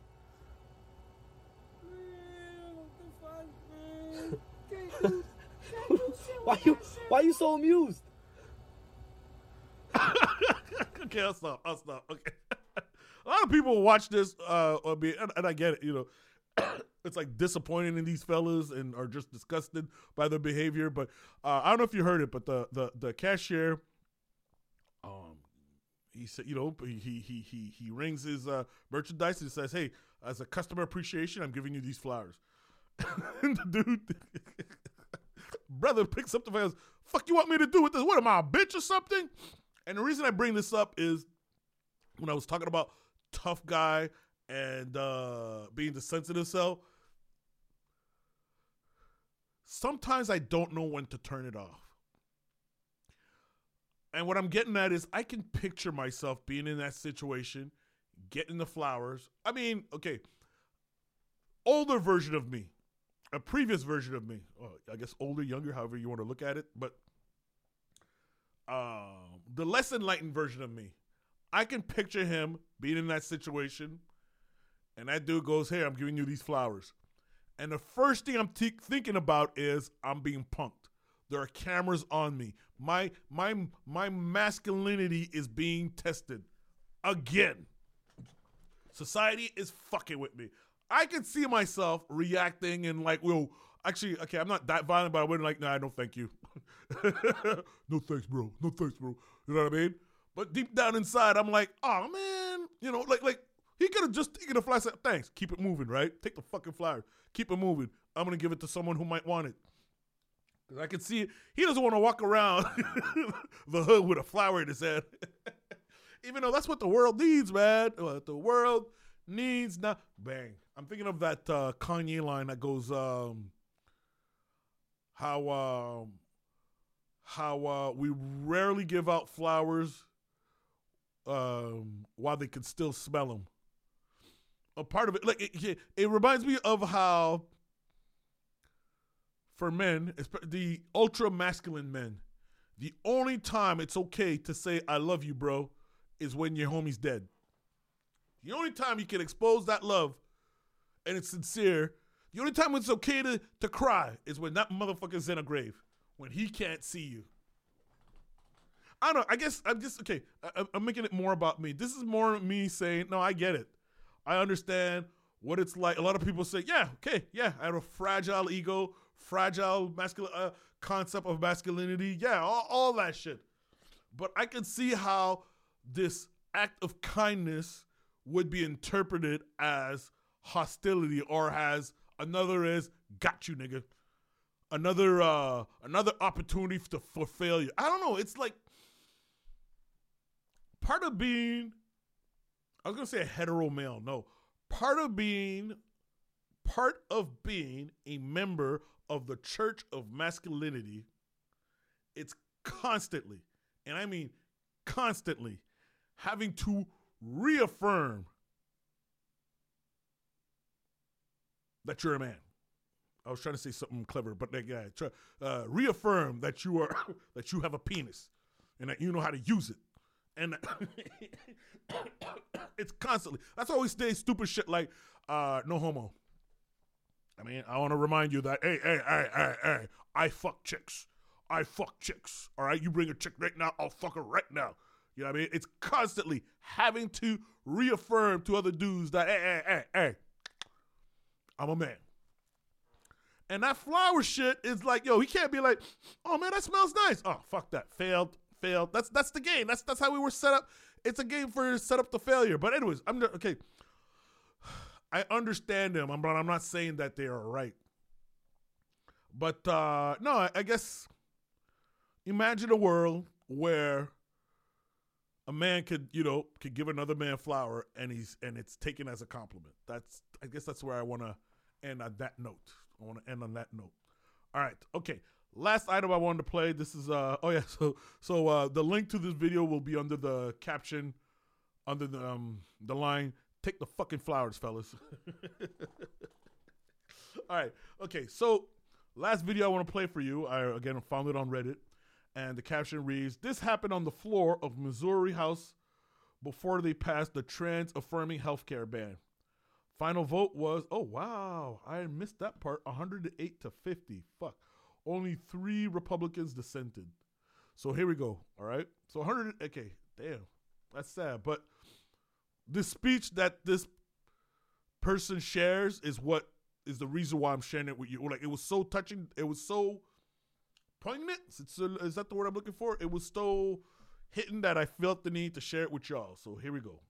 why you Why you so amused? Okay, I'll stop. I'll stop. Okay. A lot of people watch this, uh, or be, and, and I get it, you know, it's like disappointing in these fellas and are just disgusted by their behavior. But uh, I don't know if you heard it, but the the the cashier, um, he said, you know, he he he he rings his uh, merchandise and says, "Hey, as a customer appreciation, I'm giving you these flowers." And the dude, brother, picks up the flowers. Fuck, you want me to do with this? What am I, a bitch or something? And the reason I bring this up is when I was talking about tough guy and uh, being the sensitive self, sometimes I don't know when to turn it off. And what I'm getting at is I can picture myself being in that situation, getting the flowers. I mean, okay, older version of me, a previous version of me, oh, I guess older, younger, however you want to look at it, but uh, the less enlightened version of me, I can picture him being in that situation, and that dude goes, "Hey, I'm giving you these flowers." And the first thing I'm t- thinking about is I'm being punked. There are cameras on me. My my my masculinity is being tested again. Society is fucking with me. I can see myself reacting and like, well, actually, okay, I'm not that violent, but I wouldn't like, nah, no thank you. No thanks, bro. No thanks, bro. You know what I mean? But deep down inside, I'm like, oh, man. You know, like, like he could have just taken the flyer, said, thanks, keep it moving, right? Take the fucking flyer. Keep it moving. I'm going to give it to someone who might want it. Because I can see it. He doesn't want to walk around the hood with a flower in his head. Even though that's what the world needs, man. What the world needs now. Bang. I'm thinking of that uh, Kanye line that goes, um, how um, how uh, we rarely give out flowers um, while they can still smell them. A part of it, like it, it reminds me of how for men, the ultra masculine men, the only time it's okay to say "I love you, bro," is when your homie's dead. The only time you can expose that love and it's sincere, the only time it's okay to, to cry is when that motherfucker's in a grave, when he can't see you. I don't know. I guess I'm just, okay, I, I'm making it more about me. This is more me saying, no, I get it. I understand what it's like. A lot of people say, yeah, okay, yeah, I have a fragile ego, fragile masculine uh, concept of masculinity. Yeah, all, all that shit. But I can see how this act of kindness would be interpreted as hostility, or as another is got you, nigga. Another uh, another opportunity to, for failure. I don't know. It's like part of being, I was gonna say a hetero male. No, part of being, part of being a member of the Church of Masculinity. It's constantly, and I mean constantly, having to reaffirm that you're a man. I was trying to say something clever, but like, yeah, try, uh, reaffirm that you are that you have a penis and that you know how to use it. And it's constantly. That's why we say stupid shit like uh, no homo. I mean, I want to remind you that hey, hey, hey, hey, hey, I fuck chicks. I fuck chicks. All right, you bring a chick right now, I'll fuck her right now. You know what I mean? It's constantly having to reaffirm to other dudes that, hey, hey, hey, hey, I'm a man. And that flower shit is like, yo, he can't be like, oh, man, that smells nice. Oh, fuck that. Failed, failed. That's that's the game. That's that's how we were set up. It's a game for set up to failure. But anyways, I'm okay. I understand them, but I'm not saying that they are right. But, uh, no, I, I guess imagine a world where a man could, you know, could give another man a flower and he's and it's taken as a compliment. That's I guess that's where I want to end on that note. I want to end on that note. All right, okay. Last item I wanted to play. This is uh oh yeah. So so uh, the link to this video will be under the caption, under the um the line. Take the fucking flowers, fellas. All right, okay. So last video I want to play for you. I again found it on Reddit. And the caption reads, "This happened on the floor of Missouri House before they passed the trans-affirming healthcare ban. Final vote was, oh, wow, I missed that part, one hundred eight to fifty. Fuck. Only three Republicans dissented. So here we go, all right? So one hundred, okay, damn, that's sad. But this speech that this person shares is what is the reason why I'm sharing it with you. Like, it was so touching. It was so poignant. It's, uh, is that the word I'm looking for? It was so hitting that I felt the need to share it with y'all. So here we go.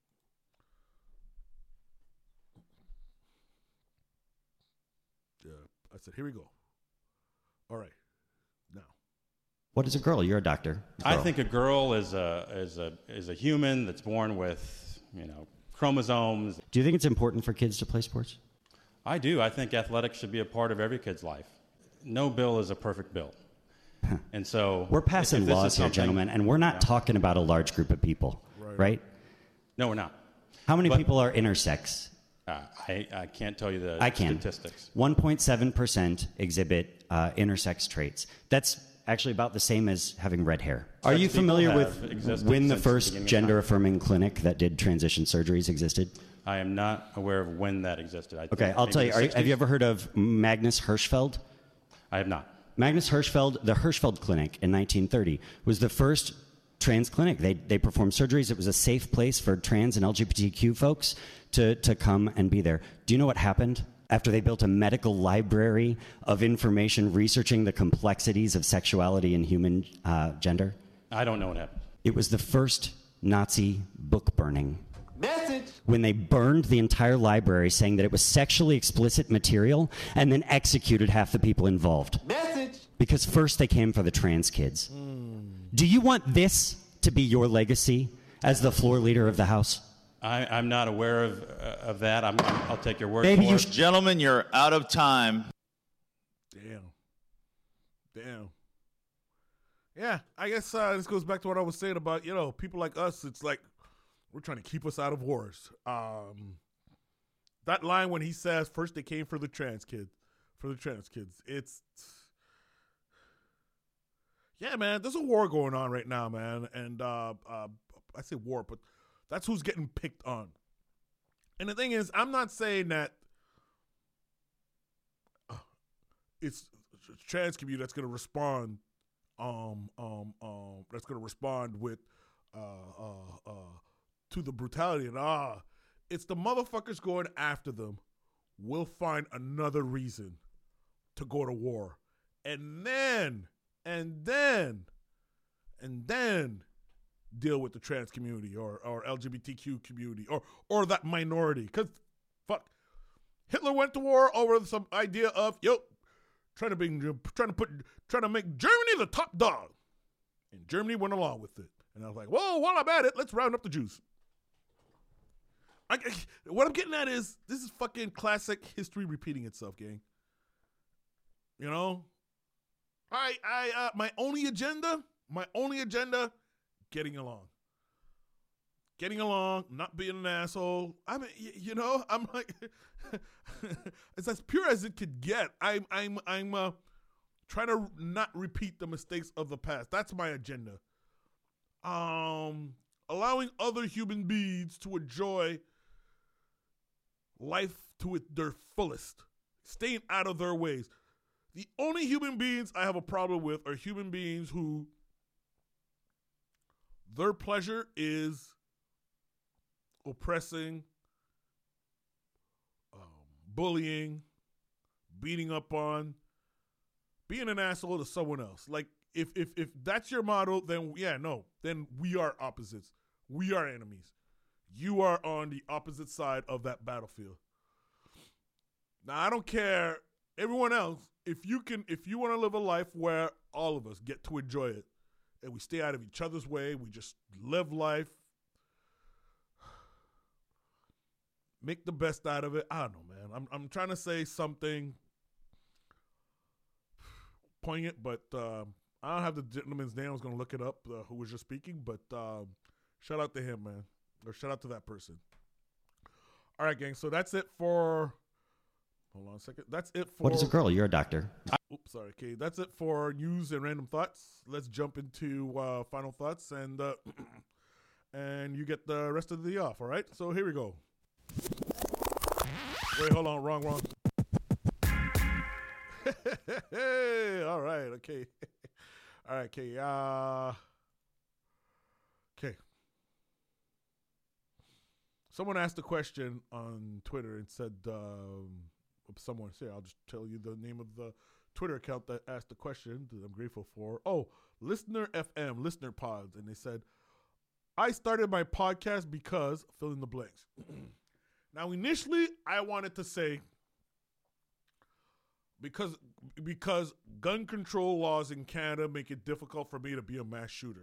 Yeah, I said, here we go. All right, now. What is a girl? You're a doctor. Girl. I think a girl is a is a is a human that's born with, you know, chromosomes. Do you think it's important for kids to play sports? I do. I think athletics should be a part of every kid's life. No bill is a perfect bill. And so we're passing laws here, gentlemen, and we're not yeah. talking about a large group of people, right? right? No, we're not. How many but, people are intersex? Uh, I, I can't tell you the I can. statistics. one point seven percent exhibit uh, intersex traits. That's actually about the same as having red hair. Are Sex you familiar with when the since first the gender-affirming clinic that did transition surgeries existed? I am not aware of when that existed. I okay, I'll tell you. Are, have you ever heard of Magnus Hirschfeld? I have not. Magnus Hirschfeld, the Hirschfeld Clinic in nineteen thirty, was the first trans clinic. They they performed surgeries. It was a safe place for trans and L G B T Q folks to, to come and be there. Do you know what happened after they built a medical library of information researching the complexities of sexuality and human uh, gender? I don't know what happened. It was the first Nazi book burning. Message. When they burned the entire library saying that it was sexually explicit material and then executed half the people involved. Message. Because first they came for the trans kids. Mm. Do you want this to be your legacy as the floor leader of the House? I, I'm not aware of uh, of that. I'm, I'm, I'll take your word Maybe for you it. sh- Gentlemen, you're out of time. Damn. Damn. Yeah, I guess uh, this goes back to what I was saying about, you know, people like us. It's like we're trying to keep us out of wars. Um, that line when he says, first they came for the trans kids, for the trans kids. It's, yeah, man, there's a war going on right now, man. And uh, uh, I say war, but that's who's getting picked on. And the thing is, I'm not saying that uh, it's trans community that's going to respond, um, um, um, that's going to respond with, uh, uh, uh, to the brutality. And ah, it's the motherfuckers going after them will find another reason to go to war. And then, and then, and then deal with the trans community or, or L G B T Q community or, or that minority. Because, fuck, Hitler went to war over some idea of, yo, trying to bring, trying to put, trying to make Germany the top dog. And Germany went along with it. And I was like, whoa, while I'm at it, let's round up the Jews. I, what I'm getting at is this is fucking classic history repeating itself, gang. You know, I, I, uh, my only agenda, my only agenda, getting along, getting along, not being an asshole. I mean, y- you know, I'm like, it's as pure as it could get. I'm, I'm, I'm uh, trying to not repeat the mistakes of the past. That's my agenda. Um, allowing other human beings to enjoy life to it, their fullest, staying out of their ways. The only human beings I have a problem with are human beings who their pleasure is oppressing, um, bullying, beating up on, being an asshole to someone else. Like, if if if that's your motto, then yeah, no, then we are opposites. We are enemies. You are on the opposite side of that battlefield. Now, I don't care, everyone else, if you can, if you want to live a life where all of us get to enjoy it and we stay out of each other's way, we just live life, make the best out of it. I don't know, man. I'm I'm trying to say something poignant, but um, I don't have the gentleman's name. I was going to look it up, uh, who was just speaking, but um, shout out to him, man. Or shout out to that person. All right, gang. So that's it for. Hold on a second. That's it for. What is a girl? You're a doctor. Oops, sorry. Okay, that's it for news and random thoughts. Let's jump into uh, final thoughts. And uh, and you get the rest of the off, all right? So here we go. Wait, hold on. Wrong, wrong. All right, okay. All right, okay. Uh, okay. Someone asked a question on Twitter and said, um, someone said, I'll just tell you the name of the Twitter account that asked the question that I'm grateful for. Oh, Listener F M, Listener Pods. And they said, I started my podcast because, fill in the blanks. Now, initially, I wanted to say, because because gun control laws in Canada make it difficult for me to be a mass shooter.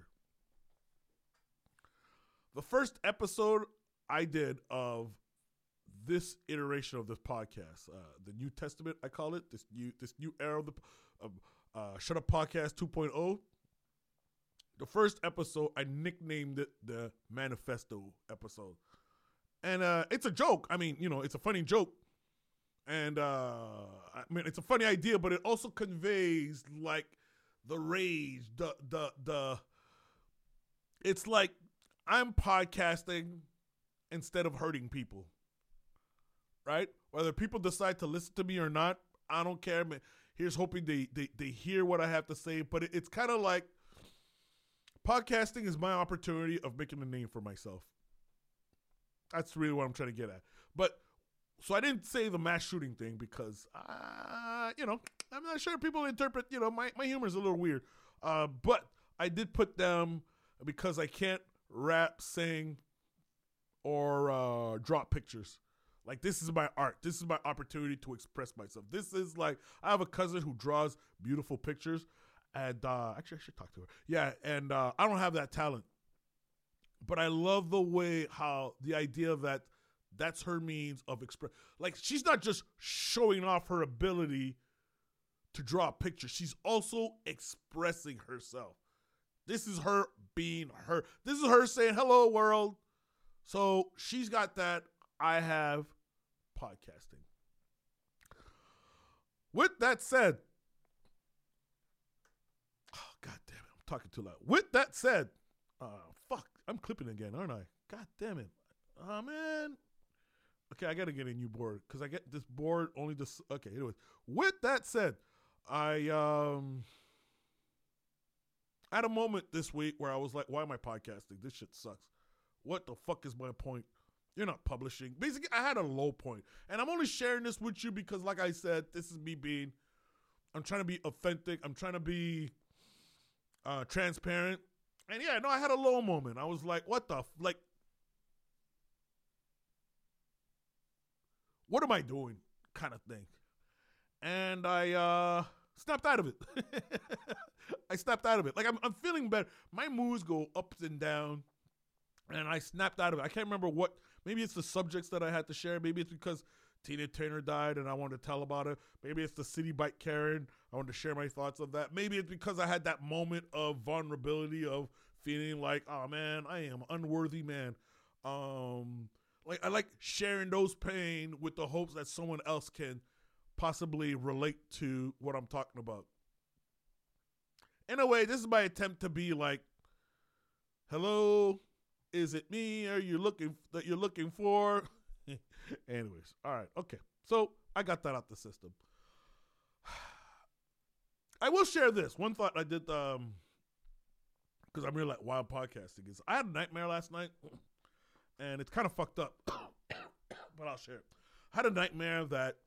The first episode I did of this iteration of this podcast, uh, the New Testament, I call it, this new this new era of the of, uh, Shut Up Podcast two point oh. The first episode, I nicknamed it the Manifesto episode. And uh, it's a joke. I mean, you know, it's a funny joke. And, uh, I mean, it's a funny idea, but it also conveys, like, the rage, the, the, the, it's like I'm podcasting instead of hurting people, right? Whether people decide to listen to me or not, I don't care. Man, here's hoping they, they, they hear what I have to say, but it, it's kind of like podcasting is my opportunity of making a name for myself. That's really what I'm trying to get at. But, so I didn't say the mass shooting thing because, uh, you know, I'm not sure people interpret, you know, my, my humor is a little weird. Uh, but I did put them because I can't rap, sing, or uh, draw pictures. Like, this is my art. This is my opportunity to express myself. This is like, I have a cousin who draws beautiful pictures. And uh, actually, I should talk to her. Yeah, and uh, I don't have that talent. But I love the way how the idea that that's her means of express. Like, she's not just showing off her ability to draw a picture. She's also expressing herself. This is her being her. This is her saying, hello, world. So she's got that. I have podcasting. With that said, oh, God damn it. I'm talking too loud. With that said, uh, fuck, I'm clipping again, aren't I? God damn it. Oh, man. Okay, I got to get a new board because I get this board only this. Okay, anyways. With that said, I um had a moment this week where I was like, why am I podcasting? This shit sucks. What the fuck is my point? You're not publishing. Basically, I had a low point. And I'm only sharing this with you because, like I said, this is me being, I'm trying to be authentic. I'm trying to be uh, transparent. And yeah, no, I had a low moment. I was like, what the, f-? like, what am I doing kind of thing. And I uh, snapped out of it. I snapped out of it. Like, I'm, I'm feeling better. My moods go ups and down. And I snapped out of it. I can't remember what. Maybe it's the subjects that I had to share. Maybe it's because Tina Turner died and I wanted to tell about it. Maybe it's the city bike Karen. I wanted to share my thoughts of that. Maybe it's because I had that moment of vulnerability of feeling like, oh, man, I am an unworthy man. Um, like I like sharing those pain with the hopes that someone else can possibly relate to what I'm talking about. In a way, this is my attempt to be like, hello, is it me? Are you looking that you're looking for? Anyways, all right, okay. So I got that out the system. I will share this one thought I did um because I'm really like wild podcasting is I had a nightmare last night, and it's kind of fucked up, but I'll share it. I had a nightmare that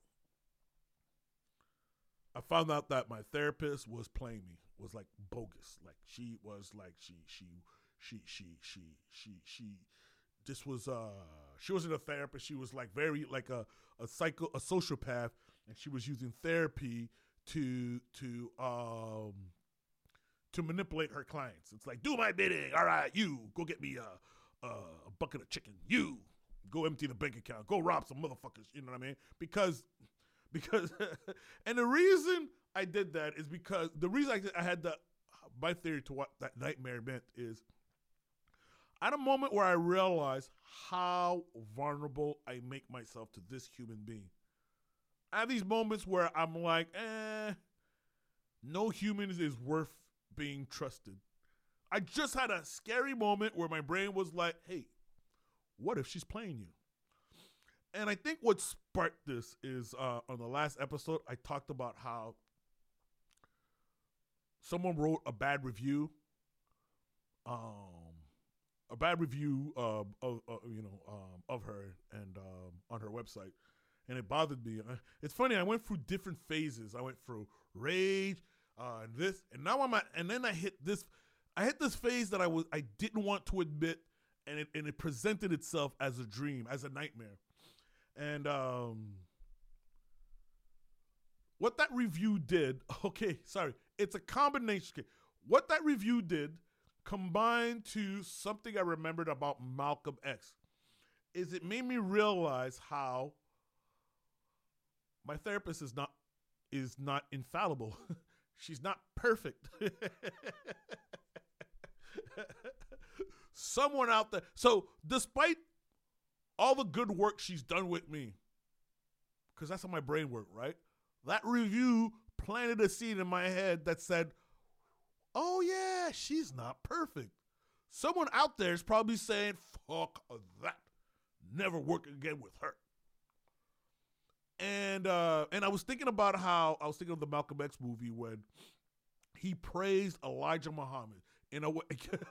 I found out that my therapist was playing me, was like bogus. Like she was like she she. She, she, she, she, she, this was, uh, she wasn't a therapist. She was like very, like a, a psycho, a sociopath. And she was using therapy to, to, um, to manipulate her clients. It's like, do my bidding. All right, you go get me a, a, a bucket of chicken. You go empty the bank account. Go rob some motherfuckers. You know what I mean? Because, because, and the reason I did that is because the reason I, I had the, my theory to what that nightmare meant is, at a moment where I realize how vulnerable I make myself to this human being. I have these moments where I'm like, eh, no human is worth being trusted. I just had a scary moment where my brain was like, hey, what if she's playing you? And I think what sparked this is uh, on the last episode, I talked about how someone wrote a bad review, um, a bad review uh, of uh, you know um, of her and um, on her website, and it bothered me. It's funny. I went through different phases. I went through rage uh, and this, and now I'm at, and then I hit this. I hit this phase that I was I didn't want to admit, and it and it presented itself as a dream, as a nightmare. And um, what that review did, okay, sorry, it's a combination. Okay, what that review did, combined to something I remembered about Malcolm X, is it made me realize how my therapist is not is not infallible. She's not perfect. Someone out there. So despite all the good work she's done with me, because that's how my brain worked, right? That review planted a seed in my head that said, oh yeah, she's not perfect. Someone out there is probably saying, fuck that. Never work again with her. And uh, and I was thinking about how, I was thinking of the Malcolm X movie when he praised Elijah Muhammad in a way.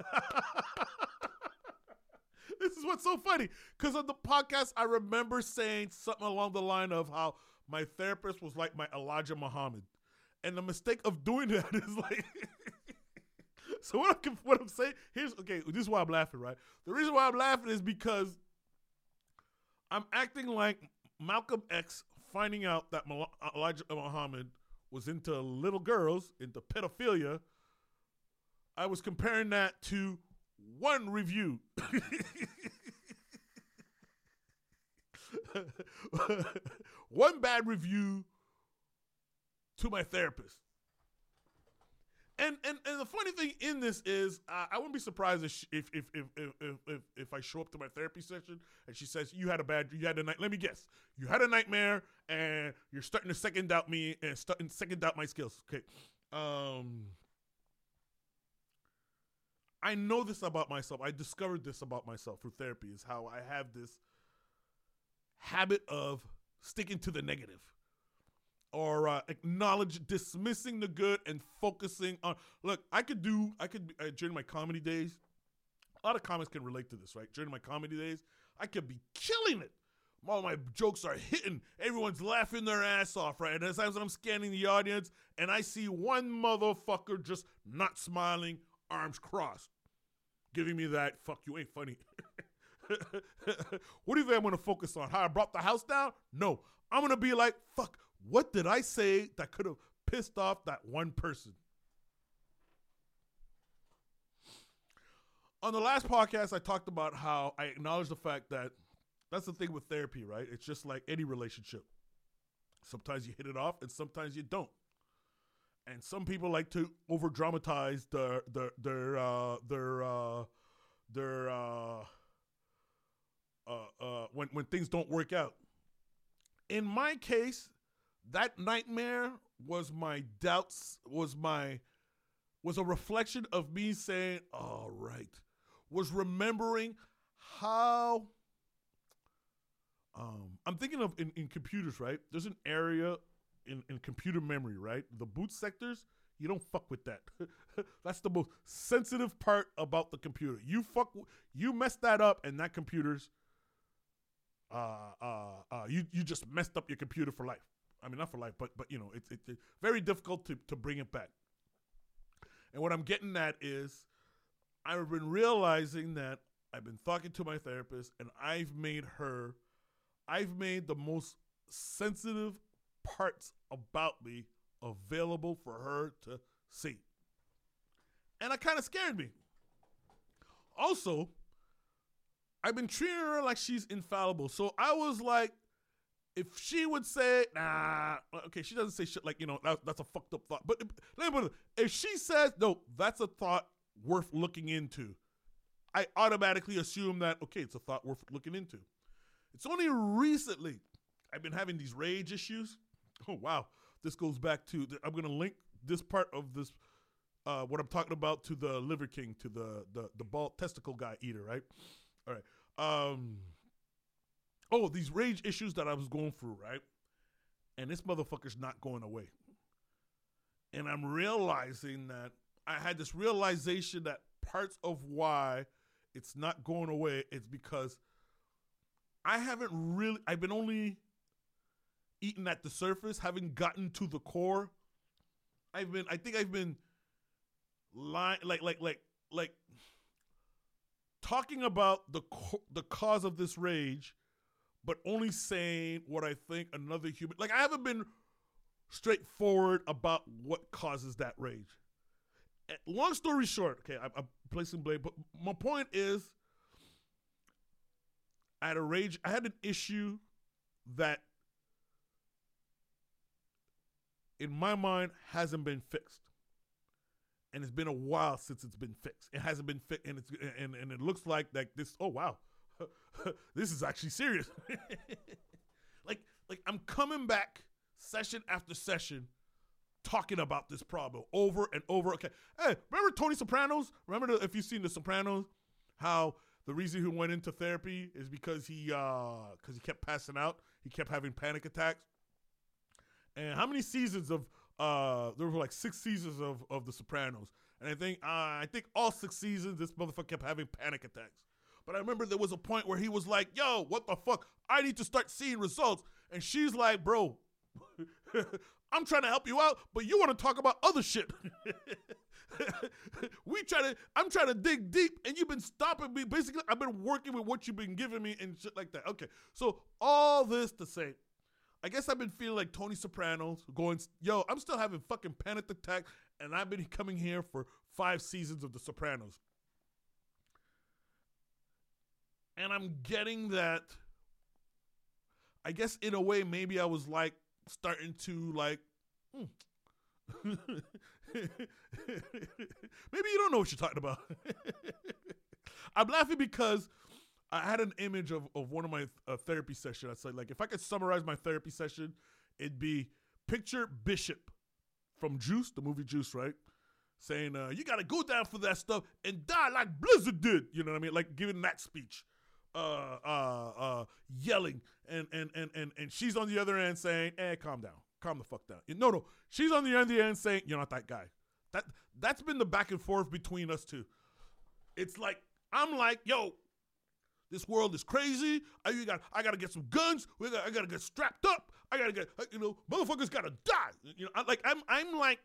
This is what's so funny, because on the podcast, I remember saying something along the line of how my therapist was like my Elijah Muhammad. And the mistake of doing that is like, so what I'm, what I'm saying, here's, okay, this is why I'm laughing, right? The reason why I'm laughing is because I'm acting like Malcolm X finding out that Elijah Muhammad was into little girls, into pedophilia. I was comparing that to one review. One bad review to my therapist. And and, and the funny thing in this is, uh, I wouldn't be surprised if, she, if, if, if, if, if, if I show up to my therapy session and she says, you had a bad, you had a night, let me guess, you had a nightmare and you're starting to second doubt me and starting to second doubt my skills. Okay. Um, I know this about myself. I discovered this about myself through therapy, is how I have this habit of sticking to the negative, or uh, acknowledge, dismissing the good and focusing on, look, I could do, I could, uh, during my comedy days, a lot of comics can relate to this, right? During my comedy days, I could be killing it. All my jokes are hitting. Everyone's laughing their ass off, right? And as I'm scanning the audience and I see one motherfucker just not smiling, arms crossed, giving me that, fuck, you ain't funny. What do you think I'm going to focus on? How I brought the house down? No. I'm going to be like, fuck, what did I say that could have pissed off that one person? On the last podcast, I talked about how I acknowledge the fact that that's the thing with therapy, right? It's just like any relationship. Sometimes you hit it off and sometimes you don't. And some people like to over dramatize their their their uh, their uh, their uh, uh, uh, when when things don't work out. In my case, that nightmare was my doubts, was my was a reflection of me saying, "All right," was remembering how. Um, I'm thinking of in, in computers, right? There's an area in, in computer memory, right? The boot sectors, you don't fuck with that. That's the most sensitive part about the computer. You fuck, you mess that up, and that computer's, uh, uh, uh, you you just messed up your computer for life. I mean, not for life, but but you know, it's it's it, very difficult to to bring it back. And what I'm getting at is, I've been realizing that I've been talking to my therapist, and I've made her. I've made the most sensitive parts about me available for her to see. And it kind of scared me. Also, I've been treating her like she's infallible. So I was like, if she would say, nah, okay, she doesn't say shit like, you know, that, that's a fucked up thought. But let me put it, if she says, no, that's a thought worth looking into, I automatically assume that, okay, it's a thought worth looking into. It's only recently I've been having these rage issues. Oh, wow. This goes back to, I'm going to link this part of this uh, what I'm talking about to the Liver King, to the the the ball testicle guy eater, right? All right. Um. Oh, these rage issues that I was going through, right? And this motherfucker's not going away. And I'm realizing that I had this realization that parts of why it's not going away is because I haven't really, I've been only eating at the surface, haven't gotten to the core. I've been, I think I've been lying, like, like, like, like talking about the co- the cause of this rage, but only saying what I think another human, like I haven't been straightforward about what causes that rage. And long story short, okay, I, I'm placing blame, but my point is, I had a rage, I had an issue that, in my mind, hasn't been fixed, and it's been a while since it's been fixed. It hasn't been fixed, and it's and, and it looks like like this. Oh wow, this is actually serious. like like I'm coming back session after session, talking about this problem over and over. Okay, hey, remember Tony Sopranos? Remember the, if you've seen The Sopranos, how the reason he went into therapy is because he uh because he kept passing out. He kept having panic attacks. And how many seasons of uh there were like six seasons of, of The Sopranos, and I think uh, I think all six seasons this motherfucker kept having panic attacks. But I remember there was a point where he was like, "Yo, what the fuck? I need to start seeing results." And she's like, "Bro, I'm trying to help you out, but you want to talk about other shit." we try to, I'm trying to dig deep, and you've been stopping me. Basically, I've been working with what you've been giving me and shit like that. Okay, so all this to say, I guess I've been feeling like Tony Sopranos, going, yo, I'm still having fucking panic attack, and I've been coming here for five seasons of The Sopranos. And I'm getting that, I guess in a way, maybe I was like, starting to like, hmm. maybe you don't know what you're talking about. I'm laughing because I had an image of, of one of my uh, therapy sessions. I said, like, if I could summarize my therapy session, it'd be picture Bishop from Juice, the movie Juice, right? Saying, uh, you got to go down for that stuff and die like Blizzard did. You know what I mean? Like giving that speech, uh, uh, uh, yelling. And, and, and, and, and she's on the other end saying, eh, calm down. Calm the fuck down. No, no. She's on the other end saying, you're not that guy. That, that's been the back and forth between us two. It's like, I'm like, yo, this world is crazy. I you got. I gotta get some guns. We got. I gotta get strapped up. I gotta get. You know, motherfuckers gotta die. You know, I, like I'm. I'm like.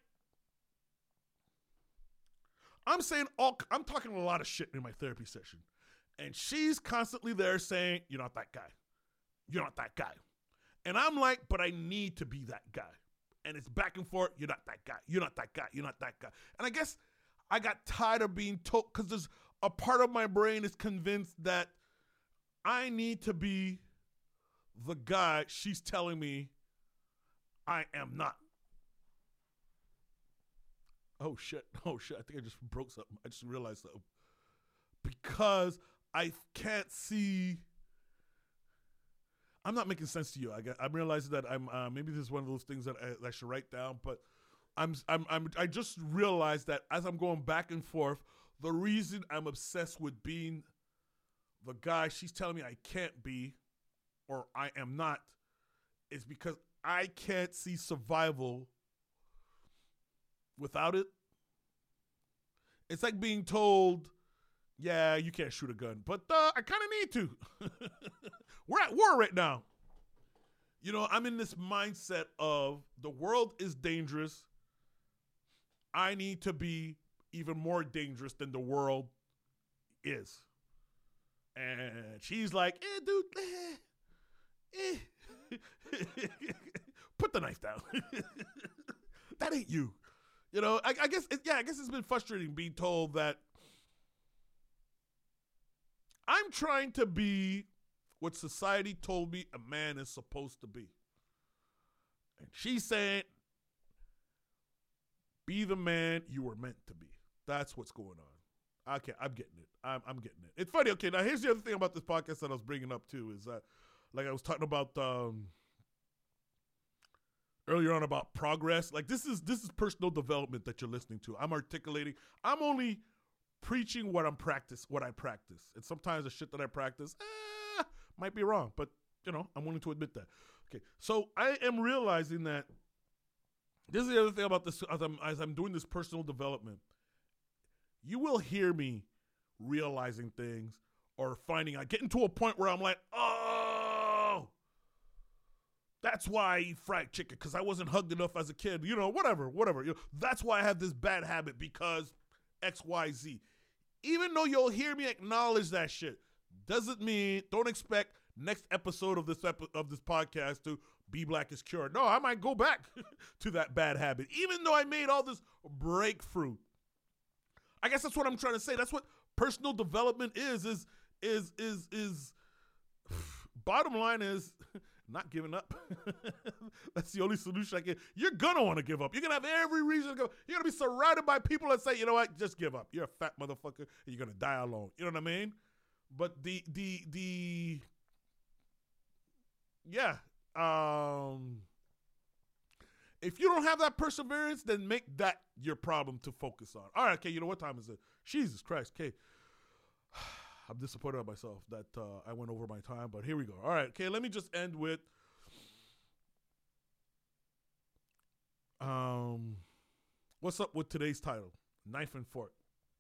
I'm saying all. I'm talking a lot of shit in my therapy session, and she's constantly there saying, "You're not that guy. You're not that guy," and I'm like, "But I need to be that guy," and it's back and forth. You're not that guy. You're not that guy. You're not that guy. And I guess I got tired of being told, because there's a part of my brain is convinced that I need to be the guy she's telling me I am not. Oh, shit. Oh, shit. I think I just broke something. I just realized something. Because I can't see. I'm not making sense to you. I got, I'm realizing that I'm, uh, maybe this is one of those things that I, that I should write down, but I'm, I'm, I'm, I just realized that as I'm going back and forth, the reason I'm obsessed with being the guy she's telling me I can't be, or I am not, is because I can't see survival without it. It's like being told, yeah, you can't shoot a gun, but uh, I kind of need to. We're at war right now. You know, I'm in this mindset of the world is dangerous. I need to be even more dangerous than the world is. And she's like, eh, dude, eh, eh. Put the knife down. That ain't you. You know, I, I guess, it, yeah, I guess it's been frustrating being told that I'm trying to be what society told me a man is supposed to be. And she's saying, be the man you were meant to be. That's what's going on. Okay, I'm getting it. I'm, I'm getting it. It's funny. Okay, now here's the other thing about this podcast that I was bringing up too is that, like I was talking about, um, earlier on about progress. Like this is this is personal development that you're listening to. I'm articulating. I'm only preaching what I'm practice, what I practice. And sometimes the shit that I practice eh, might be wrong, but you know, I'm willing to admit that. Okay, so I am realizing that this is the other thing about this as I'm, as I'm doing this personal development. You will hear me realizing things or finding I getting to a point where I'm like, oh, that's why I eat fried chicken, because I wasn't hugged enough as a kid. You know, whatever, whatever. You know, that's why I have this bad habit because X, Y, Z. Even though you'll hear me acknowledge that shit, doesn't mean, don't expect next episode of this epi- of this podcast to be Black is Cured. No, I might go back to that bad habit, even though I made all this breakthrough. I guess that's what I'm trying to say. That's what personal development is, is, is, is, is, bottom line is not giving up. That's the only solution I can. You're going to want to give up. You're going to have every reason to go. You're going to be surrounded by people that say, you know what, just give up. You're a fat motherfucker and you're going to die alone. You know what I mean? But the, the, the, yeah. Um, if you don't have that perseverance, then make that your problem to focus on. All right, okay, you know what time is it? Jesus Christ, okay. I'm disappointed in myself that uh, I went over my time, but here we go. All right, okay, let me just end with um, what's up with today's title, Knife and Fork.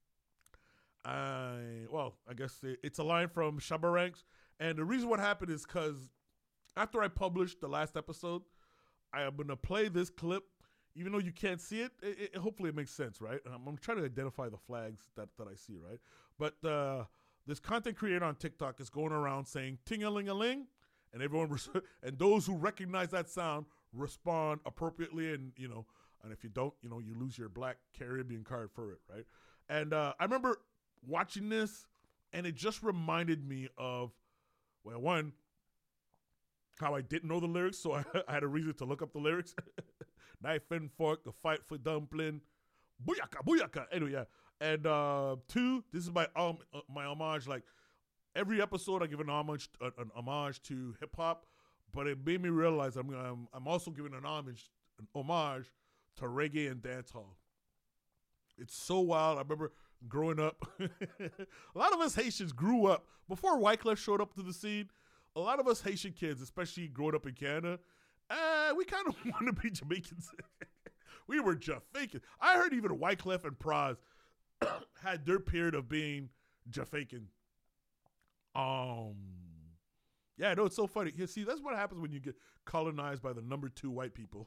I well, I guess it, it's a line from Shabba Ranks, and the reason what happened is because after I published the last episode, I am gonna play this clip, even though you can't see it. It, it hopefully it makes sense, right? I'm, I'm trying to identify the flags that, that I see, right? But uh, this content creator on TikTok is going around saying "ting-a-ling-a-ling," and everyone res- and those who recognize that sound respond appropriately, and you know, and if you don't, you know, you lose your Black Caribbean card for it, right? And uh, I remember watching this, and it just reminded me of, well, one, how I didn't know the lyrics, so I, I had a reason to look up the lyrics. Knife and fork, a fight for dumpling, booyaka, booyaka. Anyway, yeah. And uh, two, this is my um my homage. Like every episode, I give an homage, an, an homage to hip hop, but it made me realize I'm I'm, I'm also giving an homage, an homage to reggae and dancehall. It's so wild. I remember growing up. A lot of us Haitians grew up before Wyclef showed up to the scene. A lot of us Haitian kids, especially growing up in Canada, uh, we kind of want to be Jamaicans. We were Jafaican. I heard even Wyclef and Pras had their period of being Jafaican. Um, yeah, no, it's so funny. You see, that's what happens when you get colonized by the number two white people.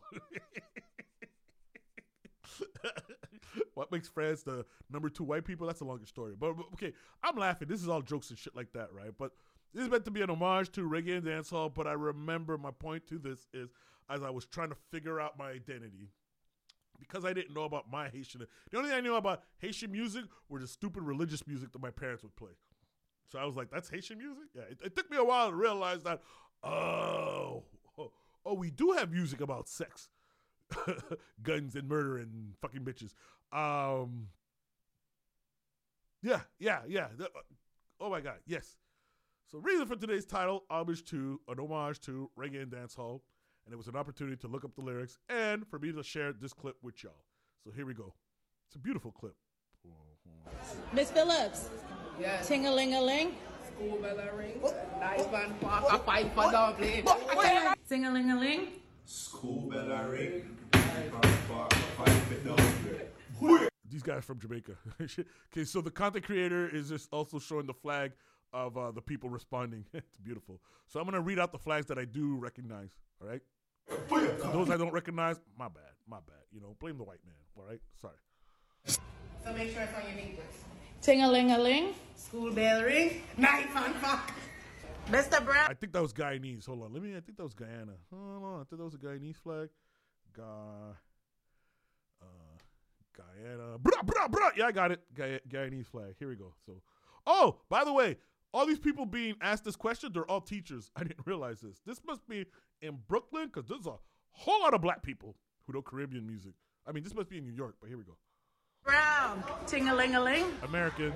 What makes France the number two white people? That's a longer story. But, but okay, I'm laughing. This is all jokes and shit like that, right? But this is meant to be an homage to reggae and dancehall, but I remember my point to this is as I was trying to figure out my identity, because I didn't know about my Haitian. The only thing I knew about Haitian music were the stupid religious music that my parents would play. So I was like, that's Haitian music? Yeah, it, it took me a while to realize that, oh, oh, oh, we do have music about sex, guns and murder and fucking bitches. Um, yeah, yeah, yeah. Oh my God, yes. So reason for today's title, homage to, an homage to reggae and dancehall. And it was an opportunity to look up the lyrics and for me to share this clip with y'all. So here we go. It's a beautiful clip. Miss Phillips. Yes. Ting-a-ling-a-ling. School bell a ring. Knife and fork, a fight for dumpling. Ting-a-ling-a-ling. School bell a ring. Knife and fork, a fight for dumpling. These guys from Jamaica. Okay, so the content creator is just also showing the flag of uh, the people responding. It's beautiful. So I'm going to read out the flags that I do recognize, all right? Those I don't recognize, my bad, my bad. You know, blame the white man, all right? Sorry. So make sure it's on your necklace. Ting-a-ling-a-ling. School bell ring. Knife and fork. Mister Brown. I think that was Guyanese. Hold on. Let me, I think that was Guyana. Hold on. I think that was a Guyanese flag. Guy, uh, Guyana. Brah, brah, brah. Yeah, I got it. Guy, Guyanese flag. Here we go. So, oh, by the way, all these people being asked this question, they're all teachers. I didn't realize this. This must be in Brooklyn because there's a whole lot of black people who know Caribbean music. I mean, this must be in New York, but here we go. Brown. Ting-a-ling-a-ling. American.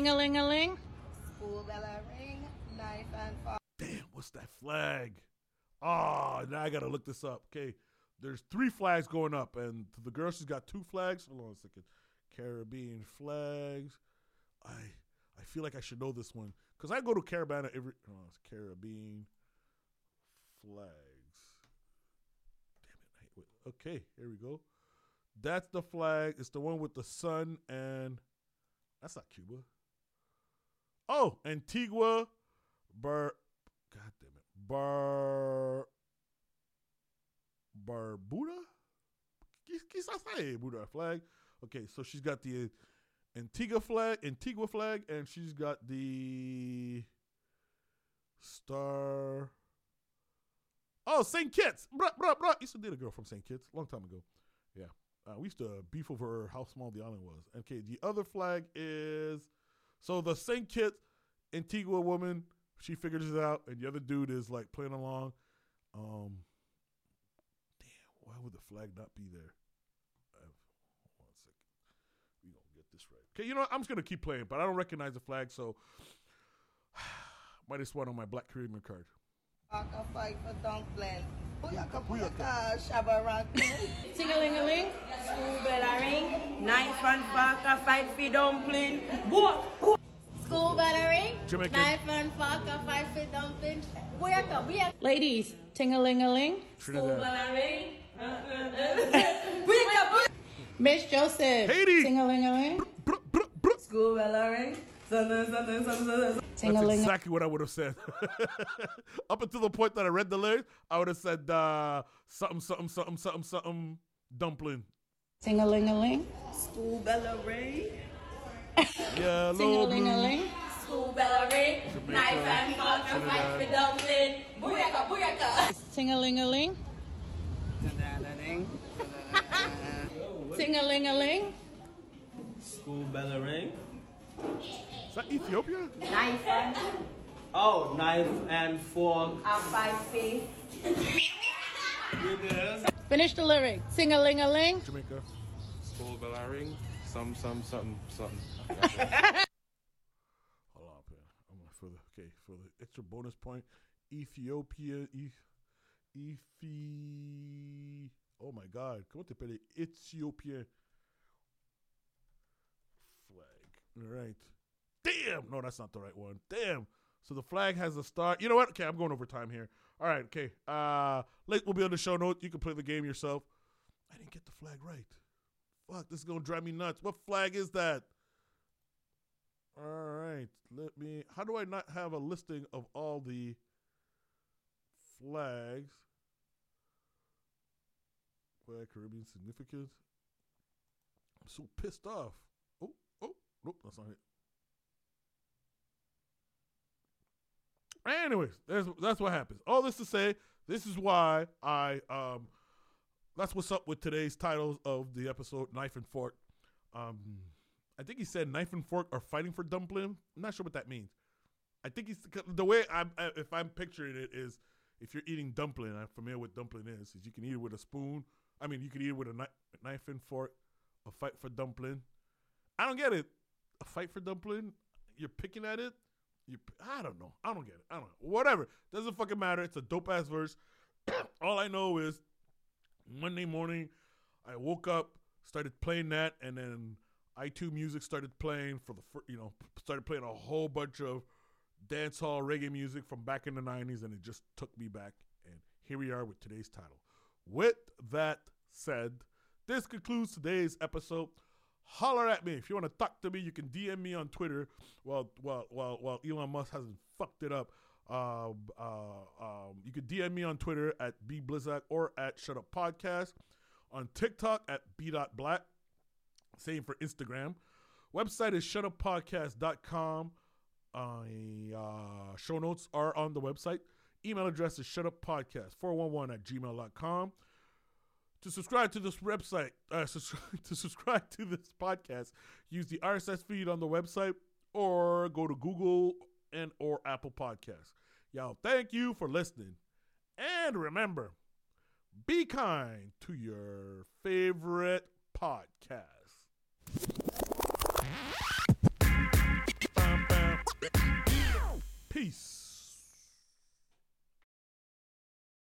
Ting-a-ling-a-ling. School bell a ring. Knife and fork. Damn, what's that flag? Oh, now I got to look this up. Okay, there's three flags going up, and to the girl, she's got two flags. Hold on a second. Caribbean flags. I I feel like I should know this one because I go to Caribana every. Oh, it's Caribbean flags. Damn it! Wait, okay, here we go. That's the flag. It's the one with the sun and that's not Cuba. Oh, Antigua, Bar. God damn it, Bar. Barbuda. Quizás hay Buddha flag. Okay, so she's got the Antigua flag, Antigua flag, and she's got the star. Oh, Saint Kitts. Bruh, bruh, bruh. Used to date a girl from Saint Kitts a long time ago. Yeah. Uh, we used to beef over how small the island was. Okay, the other flag is, so the Saint Kitts Antigua woman, she figures it out, and the other dude is like playing along. Um, damn, why would the flag not be there? Uh, hold on a second. We gonna get this right. Okay, you know what? I'm just gonna keep playing, but I don't recognize the flag, so might as well on my Black Caribbean card. I can fight for dumpling. Booyaka, booyaka, shabaranking. Ting-a-ling-a-ling, school bell a ring, knife and fork a fight for dumpling. Boop. School bell a ring, Jamaican. knife and fork a fight for dumpling. Booyaka, booyaka. Ladies, ting-a-ling-a-ling, school bell a ring. Booyaka, booyaka. Miss Joseph, Haiti. ting-a-ling-a-ling, school bell a ring. That's exactly what I would have said. Up until the point that I read the lyrics, I would have said uh, something, something, something, something, something, dumpling. Ting-a-ling-a-ling, school bell a ring. Yeah, Ting-a-ling-a-ling, school bell a ring. Knife and fork a fight for dumpling. Booyaka, booyaka. Ting-a-ling-a-ling. Ting-a-ling-a-ling. School bell a ring. Is that Ethiopia? Knife and Oh, knife and fork. a fight for. Finish the lyric. Ting-a-ling-a-ling. Jamaica. School bell a ring. Some, some, something, something. Hold on, man. I'm gonna for the okay for the extra bonus point. Ethiopia, e, Ethi. Oh my God! Come on, to pay Ethiopia flag. All right. Damn. No, that's not the right one. Damn. So the flag has a star. You know what? Okay, I'm going over time here. All right. Okay. Uh, late will be on the show notes. You can play the game yourself. I didn't get the flag right. Fuck, this is gonna drive me nuts. What flag is that? All right, let me. How do I not have a listing of all the flags? Flag Caribbean significance. I'm so pissed off. Oh, oh, nope, that's not it. Anyways, that's that's what happens. All this to say, this is why I um. That's what's up with today's titles of the episode, Knife and Fork. Um, I think he said knife and fork are fighting for dumpling. I'm not sure what that means. I think he's the way I'm. If I'm picturing it is, if you're eating dumpling, I'm familiar with dumpling is. Is you can eat it with a spoon. I mean, you can eat it with a knife, knife and fork. A fight for dumpling. I don't get it. A fight for dumpling. You're picking at it. You. I don't know. I don't get it. I don't know. Whatever. Doesn't fucking matter. It's a dope ass verse. All I know is Monday morning, I woke up, started playing that, and then iTunes Music started playing for the fir- you know started playing a whole bunch of dancehall reggae music from back in the nineties, and it just took me back. And here we are with today's title. With that said, this concludes today's episode. Holler at me if you want to talk to me. You can D M me on Twitter. While while while while Elon Musk hasn't fucked it up. Uh, uh, um, you can D M me on Twitter at B Blizzak or at Shut Up Podcast. On TikTok at B Black. Same for Instagram. Website is shut up podcast dot com. Uh, uh, show notes are on the website. Email address is shutuppodcast four one one at gmail dot com. To subscribe to this website, uh, to subscribe to this podcast, use the R S S feed on the website or go to Google and or Apple Podcasts. Y'all, thank you for listening. And remember, be kind to your favorite podcast.